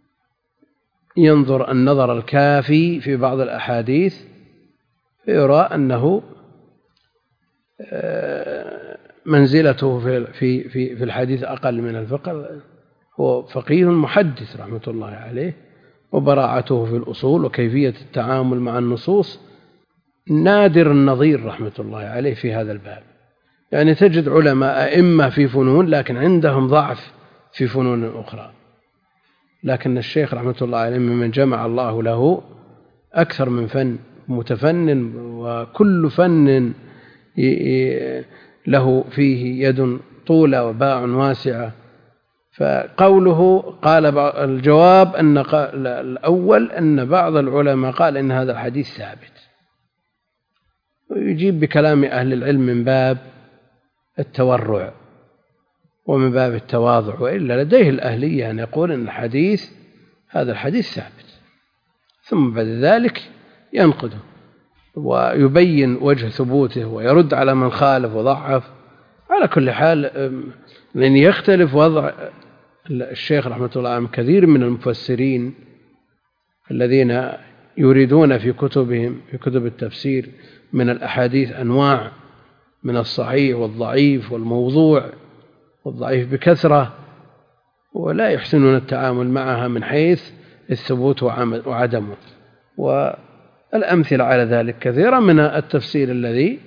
A: ينظر النظر الكافي في بعض الأحاديث فيرى أنه منزلته في في في الحديث أقل من الفقه. هو فقيه محدث رحمة الله عليه، وبراعته في الأصول وكيفية التعامل مع النصوص نادر النظير رحمة الله عليه في هذا الباب. يعني تجد علماء أئمة في فنون لكن عندهم ضعف في فنون أخرى، لكن الشيخ رحمة الله عليه ممن جمع الله له أكثر من فن، متفنن، وكل فن له فيه يد طولة وباع واسعة. فقوله قال الجواب أن الأول أن بعض العلماء قال إن هذا الحديث ثابت، ويجيب بكلام أهل العلم من باب التورع ومن باب التواضع، وإلا لديه الأهلية أن يقول أن الحديث هذا الحديث ثابت، ثم بعد ذلك ينقده ويبين وجه ثبوته ويرد على من خالف وضعف. على كل حال لأن يختلف وضع الشيخ رحمة الله عليه كثير من المفسرين الذين يريدون في كتبهم في كتب التفسير من الأحاديث أنواع من الصحيح والضعيف والموضوع، والضعيف بكثرة، ولا يحسنون التعامل معها من حيث الثبوت وعدمه. والأمثلة على ذلك كثيرا من التفسير الذي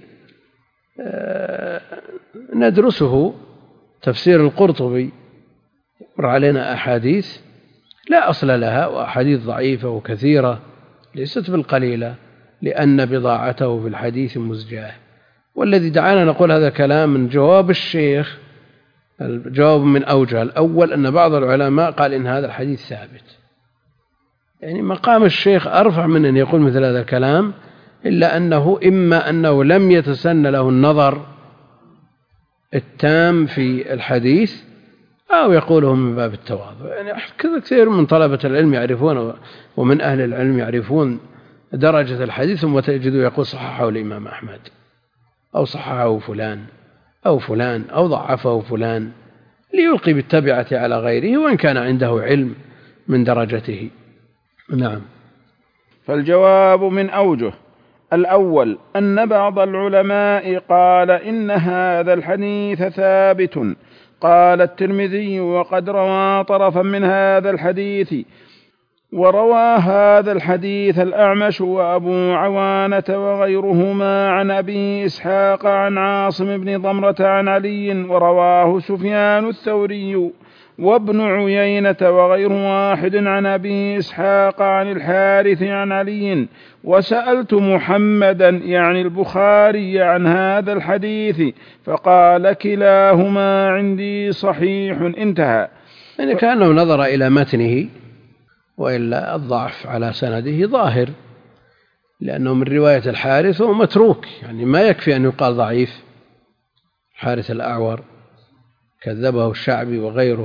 A: ندرسه، تفسير القرطبي مر علينا أحاديث لا أصل لها، وأحاديث ضعيفة وكثيرة ليست بالقليلة، لأن بضاعته في الحديث مزجاة. والذي دعانا نقول هذا كلام من جواب الشيخ، الجواب من أوجه. الأول أن بعض العلماء قال إن هذا الحديث ثابت، يعني مقام الشيخ أرفع من أن يقول مثل هذا الكلام، إلا أنه إما أنه لم يتسن له النظر التام في الحديث، أو يقوله من باب التواضع. يعني كذا كثير من طلبة العلم يعرفون ومن أهل العلم يعرفون درجة الحديث، ثم تجده يقول صححه الإمام أحمد أو صححه فلان أو فلان أو ضعفه فلان، ليلقي بالتبعة على غيره وإن كان عنده علم من درجته. نعم.
B: فالجواب من أوجه: الأول أن بعض العلماء قال إن هذا الحديث ثابت. قال الترمذي وقد روى طرفا من هذا الحديث، وروى هذا الحديث الأعمش وأبو عوانة وغيرهما عن أبي إسحاق عن عاصم بن ضمرة عن علي، ورواه سفيان الثوري وابن عيينة وغير واحد عن أبي إسحاق عن الحارث عن علي. وسألت محمدا يعني البخاري عن هذا الحديث فقال كلاهما عندي صحيح. انتهى.
A: يعني كأنه نظر إلى متنه، وإلا الضعف على سنده ظاهر، لأنه من رواية الحارث وهو متروك، يعني ما يكفي أن يقال ضعيف. الحارث الأعور كذبه الشعبي وغيره،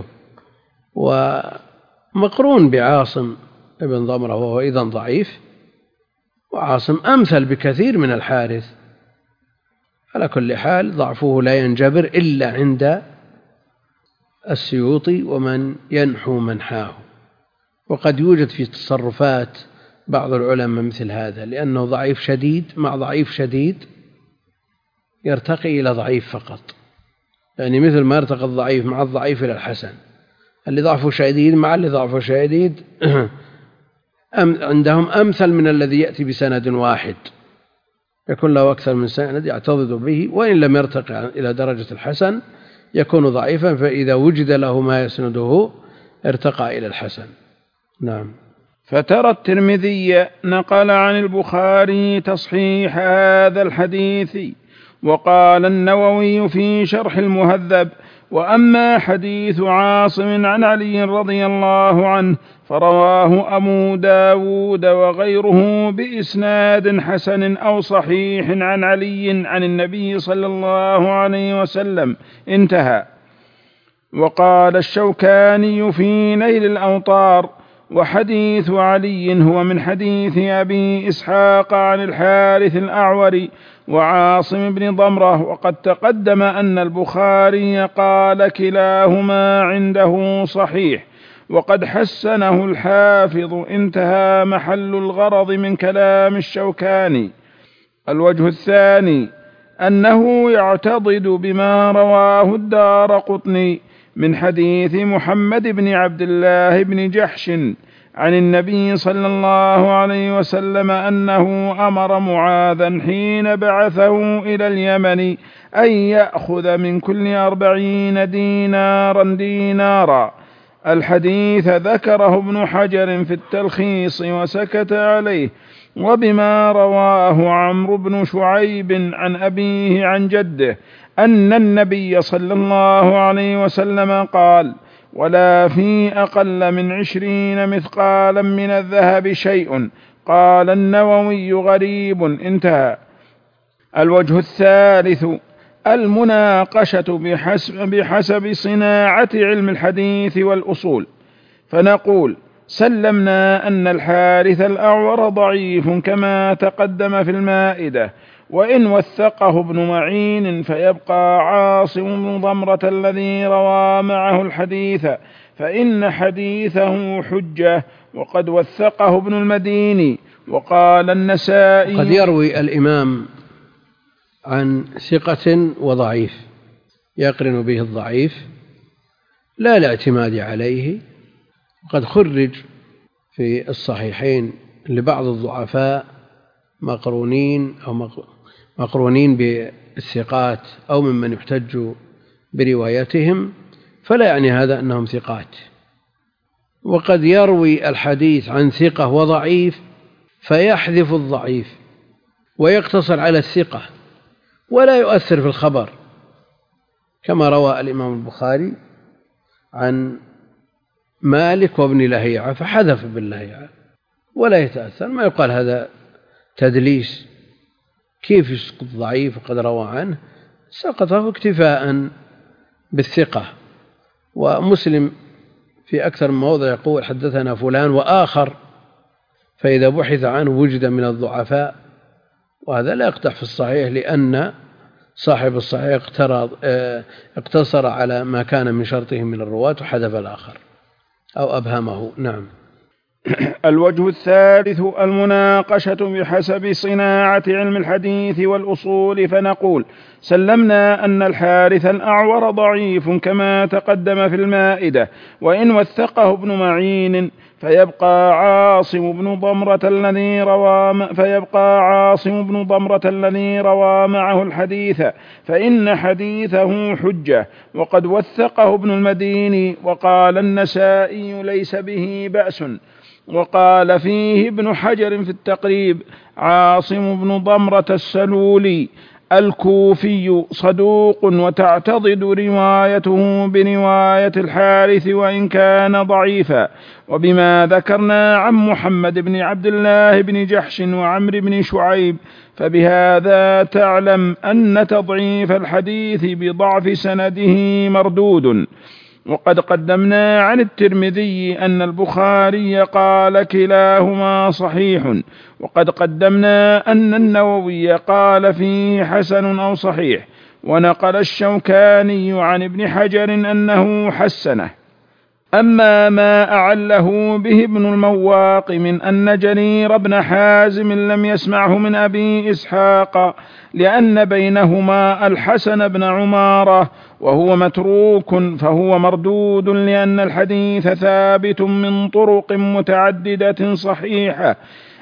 A: ومقرون بعاصم ابن ضمرة وهو أيضا ضعيف، وعاصم أمثل بكثير من الحارث. على كل حال ضعفه لا ينجبر إلا عند السيوطي ومن ينحو منحاه. وقد يوجد في تصرفات بعض العلماء مثل هذا، لأنه ضعيف شديد مع ضعيف شديد يرتقي إلى ضعيف فقط، يعني مثل ما ارتقى الضعيف مع الضعيف إلى الحسن، اللي ضعفه شديد مع اللي ضعفه شديد عندهم أمثل من الذي يأتي بسند واحد يكون له أكثر من سند يعتضد به، وإن لم يرتقي إلى درجة الحسن يكون ضعيفا، فإذا وجد له ما يسنده ارتقى إلى الحسن. نعم.
B: فترى الترمذي نقل عن البخاري تصحيح هذا الحديث. وقال النووي في شرح المهذب: وأما حديث عاصم عن علي رضي الله عنه فرواه أبو داود وغيره بإسناد حسن أو صحيح عن علي عن النبي صلى الله عليه وسلم، انتهى. وقال الشوكاني في نيل الأوطار: وحديث علي هو من حديث أبي إسحاق عن الحارث الأعور وعاصم بن ضمرة، وقد تقدم أن البخاري قال كلاهما عنده صحيح، وقد حسنه الحافظ، انتهى محل الغرض من كلام الشوكاني. الوجه الثاني أنه يعتضد بما رواه الدارقطني من حديث محمد بن عبد الله بن جحش عن النبي صلى الله عليه وسلم أنه أمر معاذا حين بعثه إلى اليمن أن يأخذ من كل أربعين دينارا دينارا. الحديث ذكره ابن حجر في التلخيص وسكت عليه. وبما رواه عمرو بن شعيب عن أبيه عن جده أن النبي صلى الله عليه وسلم قال: ولا في أقل من عشرين مثقالا من الذهب شيء. قال النووي: غريب، انتهى. الوجه الثالث المناقشة بحسب, بحسب صناعة علم الحديث والأصول، فنقول: سلمنا أن الحارث الأعور ضعيف كما تقدم في المائدة، وإن وثقه ابن معين فيبقى عاصم بن ضمرة الذي روى معه الحديث، فإن حديثه حجة، وقد وثقه ابن المديني. وقال النسائي:
A: قد يروي الإمام عن ثقة وضعيف يقرن به الضعيف لا الاعتماد عليه. وقد خرج في الصحيحين لبعض الضعفاء مقرونين أو مقرونين بالثقات أو ممن يحتج بروايتهم، فلا يعني هذا أنهم ثقات. وقد يروي الحديث عن ثقة وضعيف فيحذف الضعيف ويقتصر على الثقة ولا يؤثر في الخبر، كما روى الإمام البخاري عن مالك وابن لهيعة فحذف ابن لهيعة ولا يتأثر. ما يقال هذا تدليس، كيف يسقط ضعيف وقد روى عنه؟ سقطه اكتفاء بالثقة. ومسلم في أكثر من موضع يقول: حدثنا فلان وآخر، فإذا بحث عنه وجد من الضعفاء، وهذا لا يقدح في الصحيح، لأن صاحب الصحيح اقتصر على ما كان من شرطه من الرواة وحذف الآخر أو أبهمه. نعم.
B: الوجه الثالث المناقشة بحسب صناعة علم الحديث والأصول، فنقول: سلمنا أن الحارث الأعور ضعيف كما تقدم في المائدة، وإن وثقه ابن معين فيبقى عاصم بن ضمرة الذي روى فيبقى عاصم بن ضمرة الذي روى معه الحديث، فإن حديثه حجة، وقد وثقه ابن المديني. وقال النسائي: ليس به بأس. وقال فيه ابن حجر في التقريب: عاصم بن ضمرة السلولي الكوفي صدوق، وتعتضد روايته برواية الحارث وإن كان ضعيفا. وبما ذكرنا عن محمد بن عبد الله بن جحش وعمر بن شعيب، فبهذا تعلم أن تضعيف الحديث بضعف سنده مردود. وقد قدمنا عن الترمذي أن البخاري قال كلاهما صحيح، وقد قدمنا أن النووي قال فيه حسن أو صحيح، ونقل الشوكاني عن ابن حجر أنه حسنه. أما ما أعله به ابن المواق من أن جرير بن حازم لم يسمعه من أبي إسحاق لأن بينهما الحسن بن عمارة وهو متروك، فهو مردود، لأن الحديث ثابت من طرق متعددة صحيحة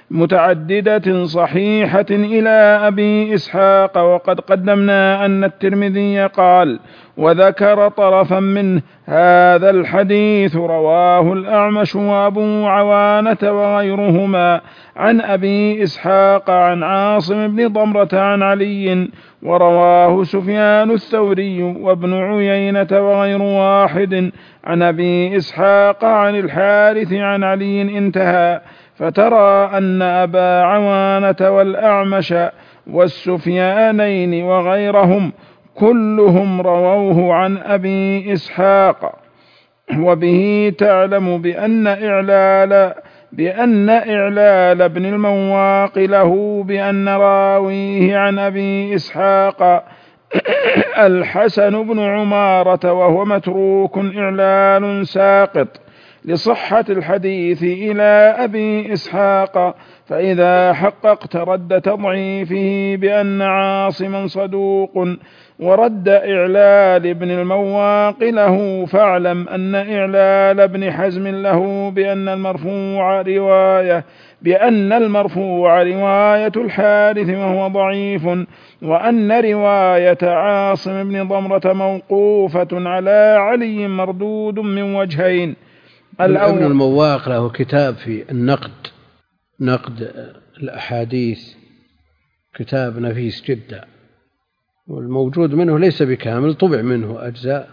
B: متعددة صحيحة إلى أبي إسحاق. وقد قدمنا أن الترمذي قال وذكر طرفا منه. هذا الحديث رواه الأعمش وأبو عوانة وغيرهما عن أبي إسحاق عن عاصم بن ضمرة عن علي، ورواه سفيان الثوري وابن عيينة وغير واحد عن أبي إسحاق عن الحارث عن علي انتهى. فترى أن أبا عوانة والأعمش والسفيانين وغيرهم كلهم رووه عن أبي إسحاق. وبه تعلم بأن إعلال بأن إعلال ابن المواق له بأن راويه عن أبي إسحاق الحسن بن عمارة وهو متروك إعلال ساقط لصحة الحديث إلى أبي إسحاق. فإذا حققت رد تضعيفه بأن عاصما صدوق ورد إعلال ابن المواق له، فاعلم أن إعلال ابن حزم له بأن المرفوع رواية بأن المرفوع رواية الحارث وهو ضعيف، وأن رواية عاصم بن ضمرة موقوفة على علي مردود من وجهين.
A: ابن المواق له كتاب في النقد، نقد الأحاديث، كتاب نفيس جدا، والموجود منه ليس بكامل، طبع منه أجزاء،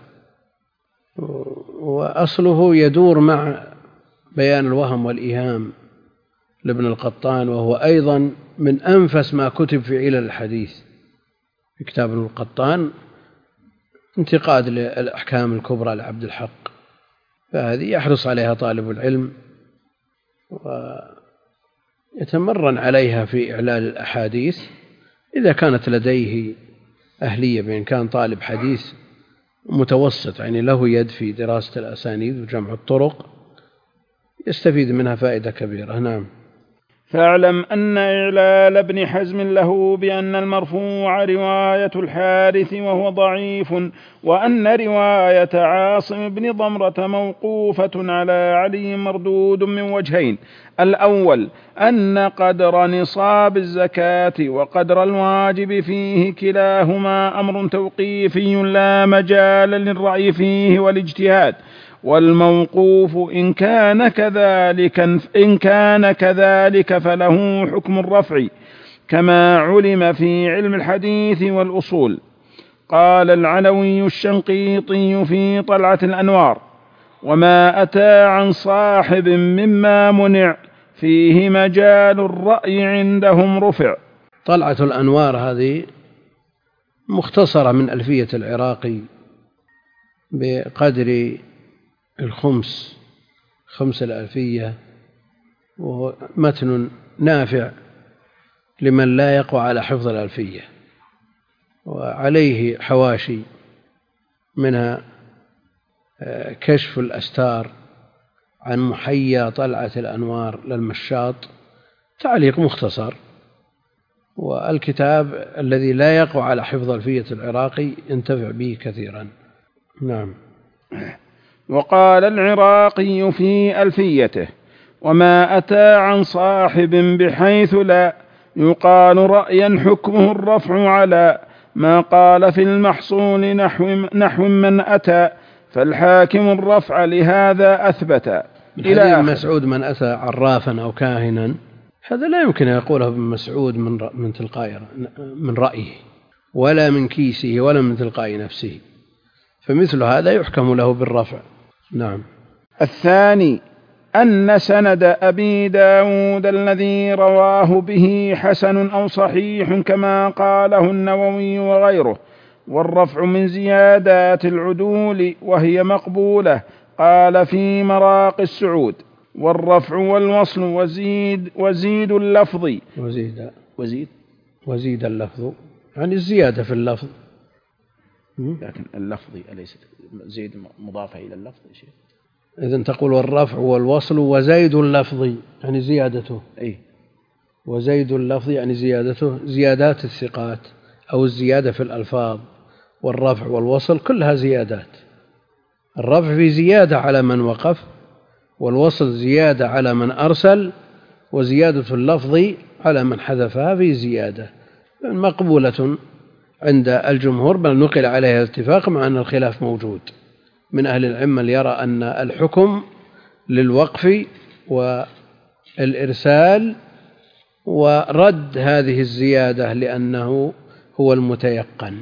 A: وأصله يدور مع بيان الوهم والإيهام لابن القطان، وهو أيضا من أنفس ما كتب في علل الحديث في كتاب ابن القطان، انتقاد للأحكام الكبرى لعبد الحق، فهذه يحرص عليها طالب العلم ويتمرن عليها في إعلال الأحاديث إذا كانت لديه أهلية، بإن كان طالب حديث متوسط يعني له يد في دراسة الأسانيد وجمع الطرق يستفيد منها فائدة كبيرة. نعم.
B: فاعلم أن إعلال ابن حزم له بأن المرفوع رواية الحارث وهو ضعيف، وأن رواية عاصم بن ضمرة موقوفة على علي مردود من وجهين. الأول أن قدر نصاب الزكاة وقدر الواجب فيه كلاهما أمر توقيفي لا مجال للرأي فيه والاجتهاد، والموقوف إن كان كذلك إن كان كذلك فله حكم الرفع كما علم في علم الحديث والأصول. قال العلوي الشنقيطي في طلعة الأنوار: وما أتى عن صاحب مما منع فيه مجال الرأي عندهم رفع.
A: طلعة الأنوار هذه مختصرة من ألفية العراقي بقدر الخمس خمس الألفية، وهو متن نافع لمن لا يقوى على حفظ الألفية، وعليه حواشي منها كشف الأستار عن محيا طلعة الأنوار للمشاط، تعليق مختصر. والكتاب الذي لا يقوى على حفظ ألفية العراقي ينتفع به كثيرا. نعم.
B: وقال العراقي في ألفيته: وما أتى عن صاحب بحيث لا يقال رأيا حكمه الرفع على ما قال في المحصول نحو, نحو من أتى، فالحاكم الرفع لهذا أثبت.
A: إلى ابن مسعود: من أتى عرافا أو كاهنا، هذا لا يمكن أن يقوله ابن مسعود من من تلقاء من رأيه ولا من كيسه ولا من تلقاء نفسه، فمثل هذا يحكم له بالرفع. نعم.
B: الثاني أن سند أبي داود الذي رواه به حسن أو صحيح كما قاله النووي وغيره، والرفع من زيادات العدول وهي مقبولة. قال في مراق السعود: والرفع والوصل وزيد وزيد اللفظ
A: وزيد
B: وزيد
A: وزيد اللفظ يعني الزيادة في اللفظ،
B: لكن اللفظ أليست زيد مضافة إلى اللفظ يا شيخ؟
A: إذن تقول والرفع والوصل وزيد اللفظ يعني زيادته،
B: أي
A: وزيد اللفظ يعني زيادته، زيادات الثقات أو الزيادة في الألفاظ. والرفع والوصل كلها زيادات، الرفع في زيادة على من وقف، والوصل زيادة على من أرسل، وزيادة اللفظ على من حذفها في زيادة مقبولة عند الجمهور، بل نقل عليها الاتفاق، مع أن الخلاف موجود من أهل العلم من يرى أن الحكم للوقف والإرسال ورد هذه الزيادة لأنه هو المتيقن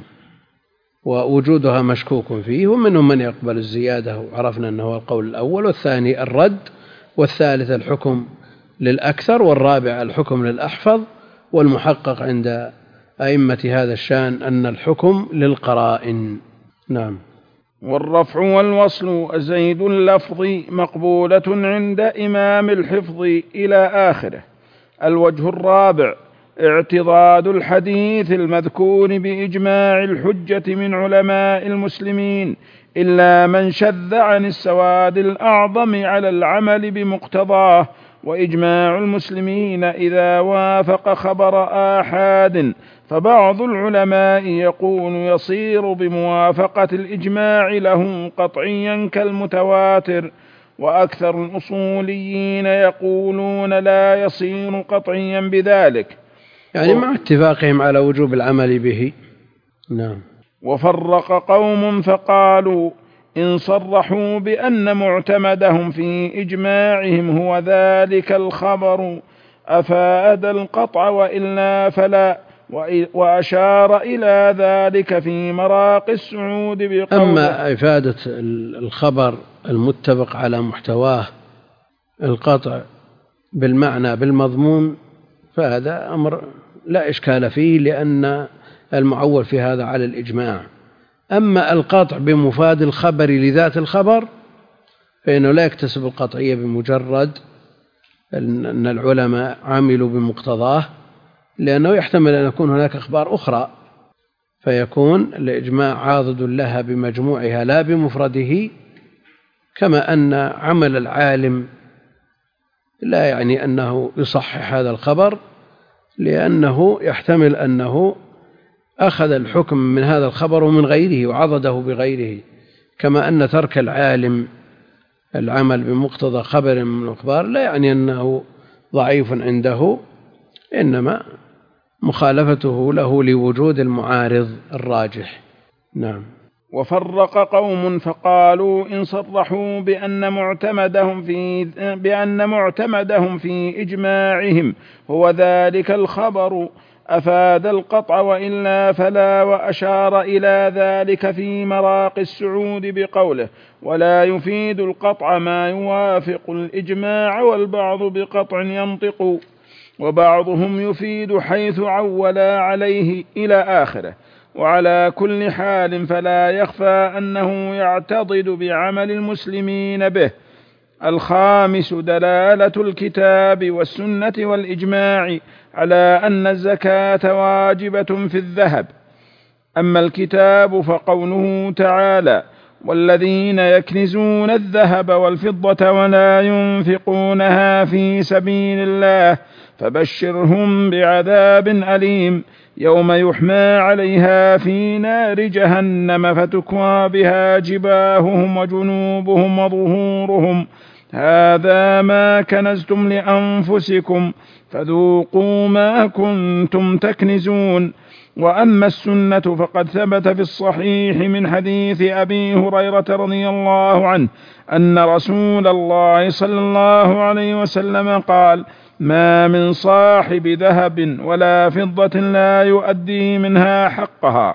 A: ووجودها مشكوك فيه، ومنهم من يقبل الزيادة، وعرفنا أنه هو القول الأول، والثاني الرد، والثالث الحكم للأكثر، والرابع الحكم للأحفظ، والمحقق عند أئمة هذا الشان أن الحكم للقرائن. نعم.
B: والرفع والوصل زيد اللفظ مقبولة عند إمام الحفظ إلى آخره. الوجه الرابع اعتضاد الحديث المذكور بإجماع الحجة من علماء المسلمين إلا من شذ عن السواد الأعظم على العمل بمقتضاه، وإجماع المسلمين إذا وافق خبر آحاد، فبعض العلماء يقول يصير بموافقة الإجماع له قطعيا كالمتواتر، وأكثر الأصوليين يقولون لا يصير قطعيا بذلك،
A: يعني مع اتفاقهم على وجوب العمل به. نعم.
B: وفرق قوم فقالوا إن صرحوا بأن معتمدهم في إجماعهم هو ذلك الخبر أفاد القطع وإلا فلا، وأشار إلى ذلك في مراق السعود بقوله.
A: أما إفادة الخبر المتفق على محتواه القطع بالمعنى بالمضمون فهذا أمر لا إشكال فيه، لأن المعول في هذا على الإجماع. أما القطع بمفاد الخبر لذات الخبر فإنه لا يكتسب القطعية بمجرد أن العلماء عملوا بمقتضاه، لأنه يحتمل أن يكون هناك أخبار أخرى فيكون الإجماع عاضد لها بمجموعها لا بمفرده، كما أن عمل العالم لا يعني أنه يصحح هذا الخبر، لأنه يحتمل أنه أخذ الحكم من هذا الخبر ومن غيره وعضده بغيره، كما أن ترك العالم العمل بمقتضى خبر من الأخبار لا يعني أنه ضعيف عنده، إنما مخالفته له لوجود المعارض الراجح. نعم.
B: وفرق قوم فقالوا إن صرحوا بأن معتمدهم في بأن معتمدهم في إجماعهم هو ذلك الخبر أفاد القطع وإلا فلا، وأشار إلى ذلك في مراق السعود بقوله ولا يفيد القطع ما يوافق الإجماع، والبعض بقطع ينطق، وبعضهم يفيد حيث عولا عليه إلى آخره. وعلى كل حال فلا يخفى أنه يعتضد بعمل المسلمين به. الخامس دلالة الكتاب والسنة والإجماع على أن الزكاة واجبة في الذهب. أما الكتاب فقوله تعالى والذين يكنزون الذهب والفضة ولا ينفقونها في سبيل الله فبشرهم بعذاب أليم يوم يحمى عليها في نار جهنم فتكوى بها جباههم وجنوبهم وظهورهم هذا ما كنزتم لأنفسكم فذوقوا ما كنتم تكنزون. وأما السنة فقد ثبت في الصحيح من حديث أبي هريرة رضي الله عنه أن رسول الله صلى الله عليه وسلم قال ما من صاحب ذهب ولا فضة لا يؤدي منها حقها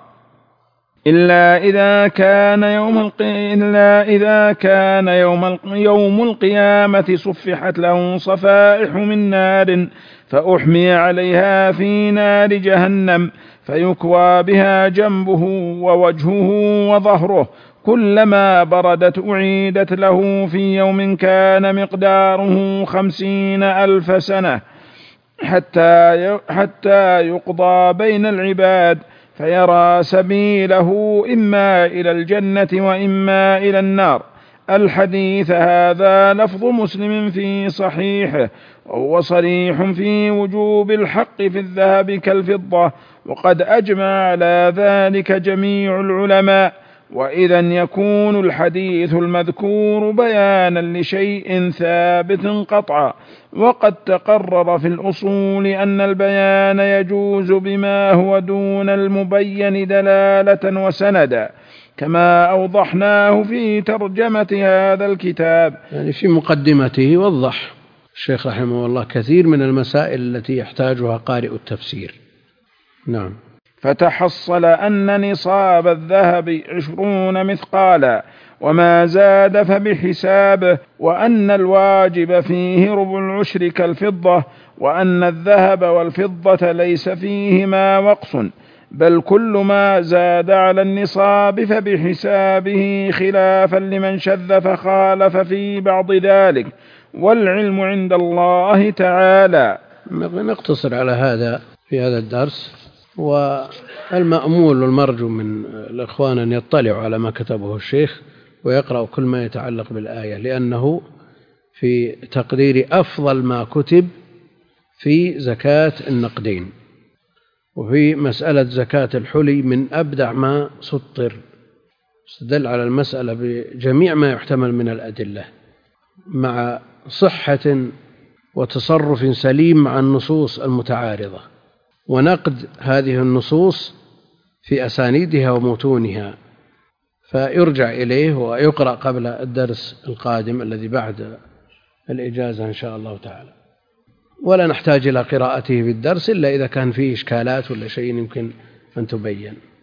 B: إلا إذا كان يوم الق... إلا إذا كان يوم ال... يوم القيامة صفحت له صفائح من نار فأحمي عليها في نار جهنم فيكوى بها جنبه ووجهه وظهره كلما بردت أعيدت له في يوم كان مقداره خمسين ألف سنة حتى حتى يقضى بين العباد فيرى سبيله إما إلى الجنة وإما إلى النار. الحديث هذا لفظ مسلم في صحيحه، وهو صريح في وجوب الحق في الذهب كالفضة، وقد أجمع على ذلك جميع العلماء. وإذا يكون الحديث المذكور بيانا لشيء ثابت قطعا، وقد تقرر في الأصول أن البيان يجوز بما هو دون المبين دلالة وسندا، كما أوضحناه في ترجمة هذا الكتاب.
A: يعني في مقدمته وضح الشيخ رحمه الله كثير من المسائل التي يحتاجها قارئ التفسير. نعم.
B: فتحصل أن نصاب الذهب عشرون مثقالا، وما زاد فبحسابه، وأن الواجب فيه ربع العشر كالفضة، وأن الذهب والفضة ليس فيهما وقص، بل كل ما زاد على النصاب فبحسابه، خلافا لمن شذ فخالف في بعض ذلك، والعلم عند الله تعالى.
A: نقتصر على هذا في هذا الدرس، والمأمول والمرجو من الإخوان أن يطلعوا على ما كتبه الشيخ ويقرأوا كل ما يتعلق بالآية، لأنه في تقدير أفضل ما كتب في زكاة النقدين، وفي مسألة زكاة الحلي من أبدع ما سطر، استدل على المسألة بجميع ما يحتمل من الأدلة مع صحة وتصرف سليم مع النصوص المتعارضة، ونقد هذه النصوص في أسانيدها ومتونها، فيرجع إليه ويقرأ قبل الدرس القادم الذي بعد الإجازة إن شاء الله تعالى، ولا نحتاج إلى قراءته في الدرس إلا إذا كان فيه إشكالات ولا شيء يمكن أن تبين.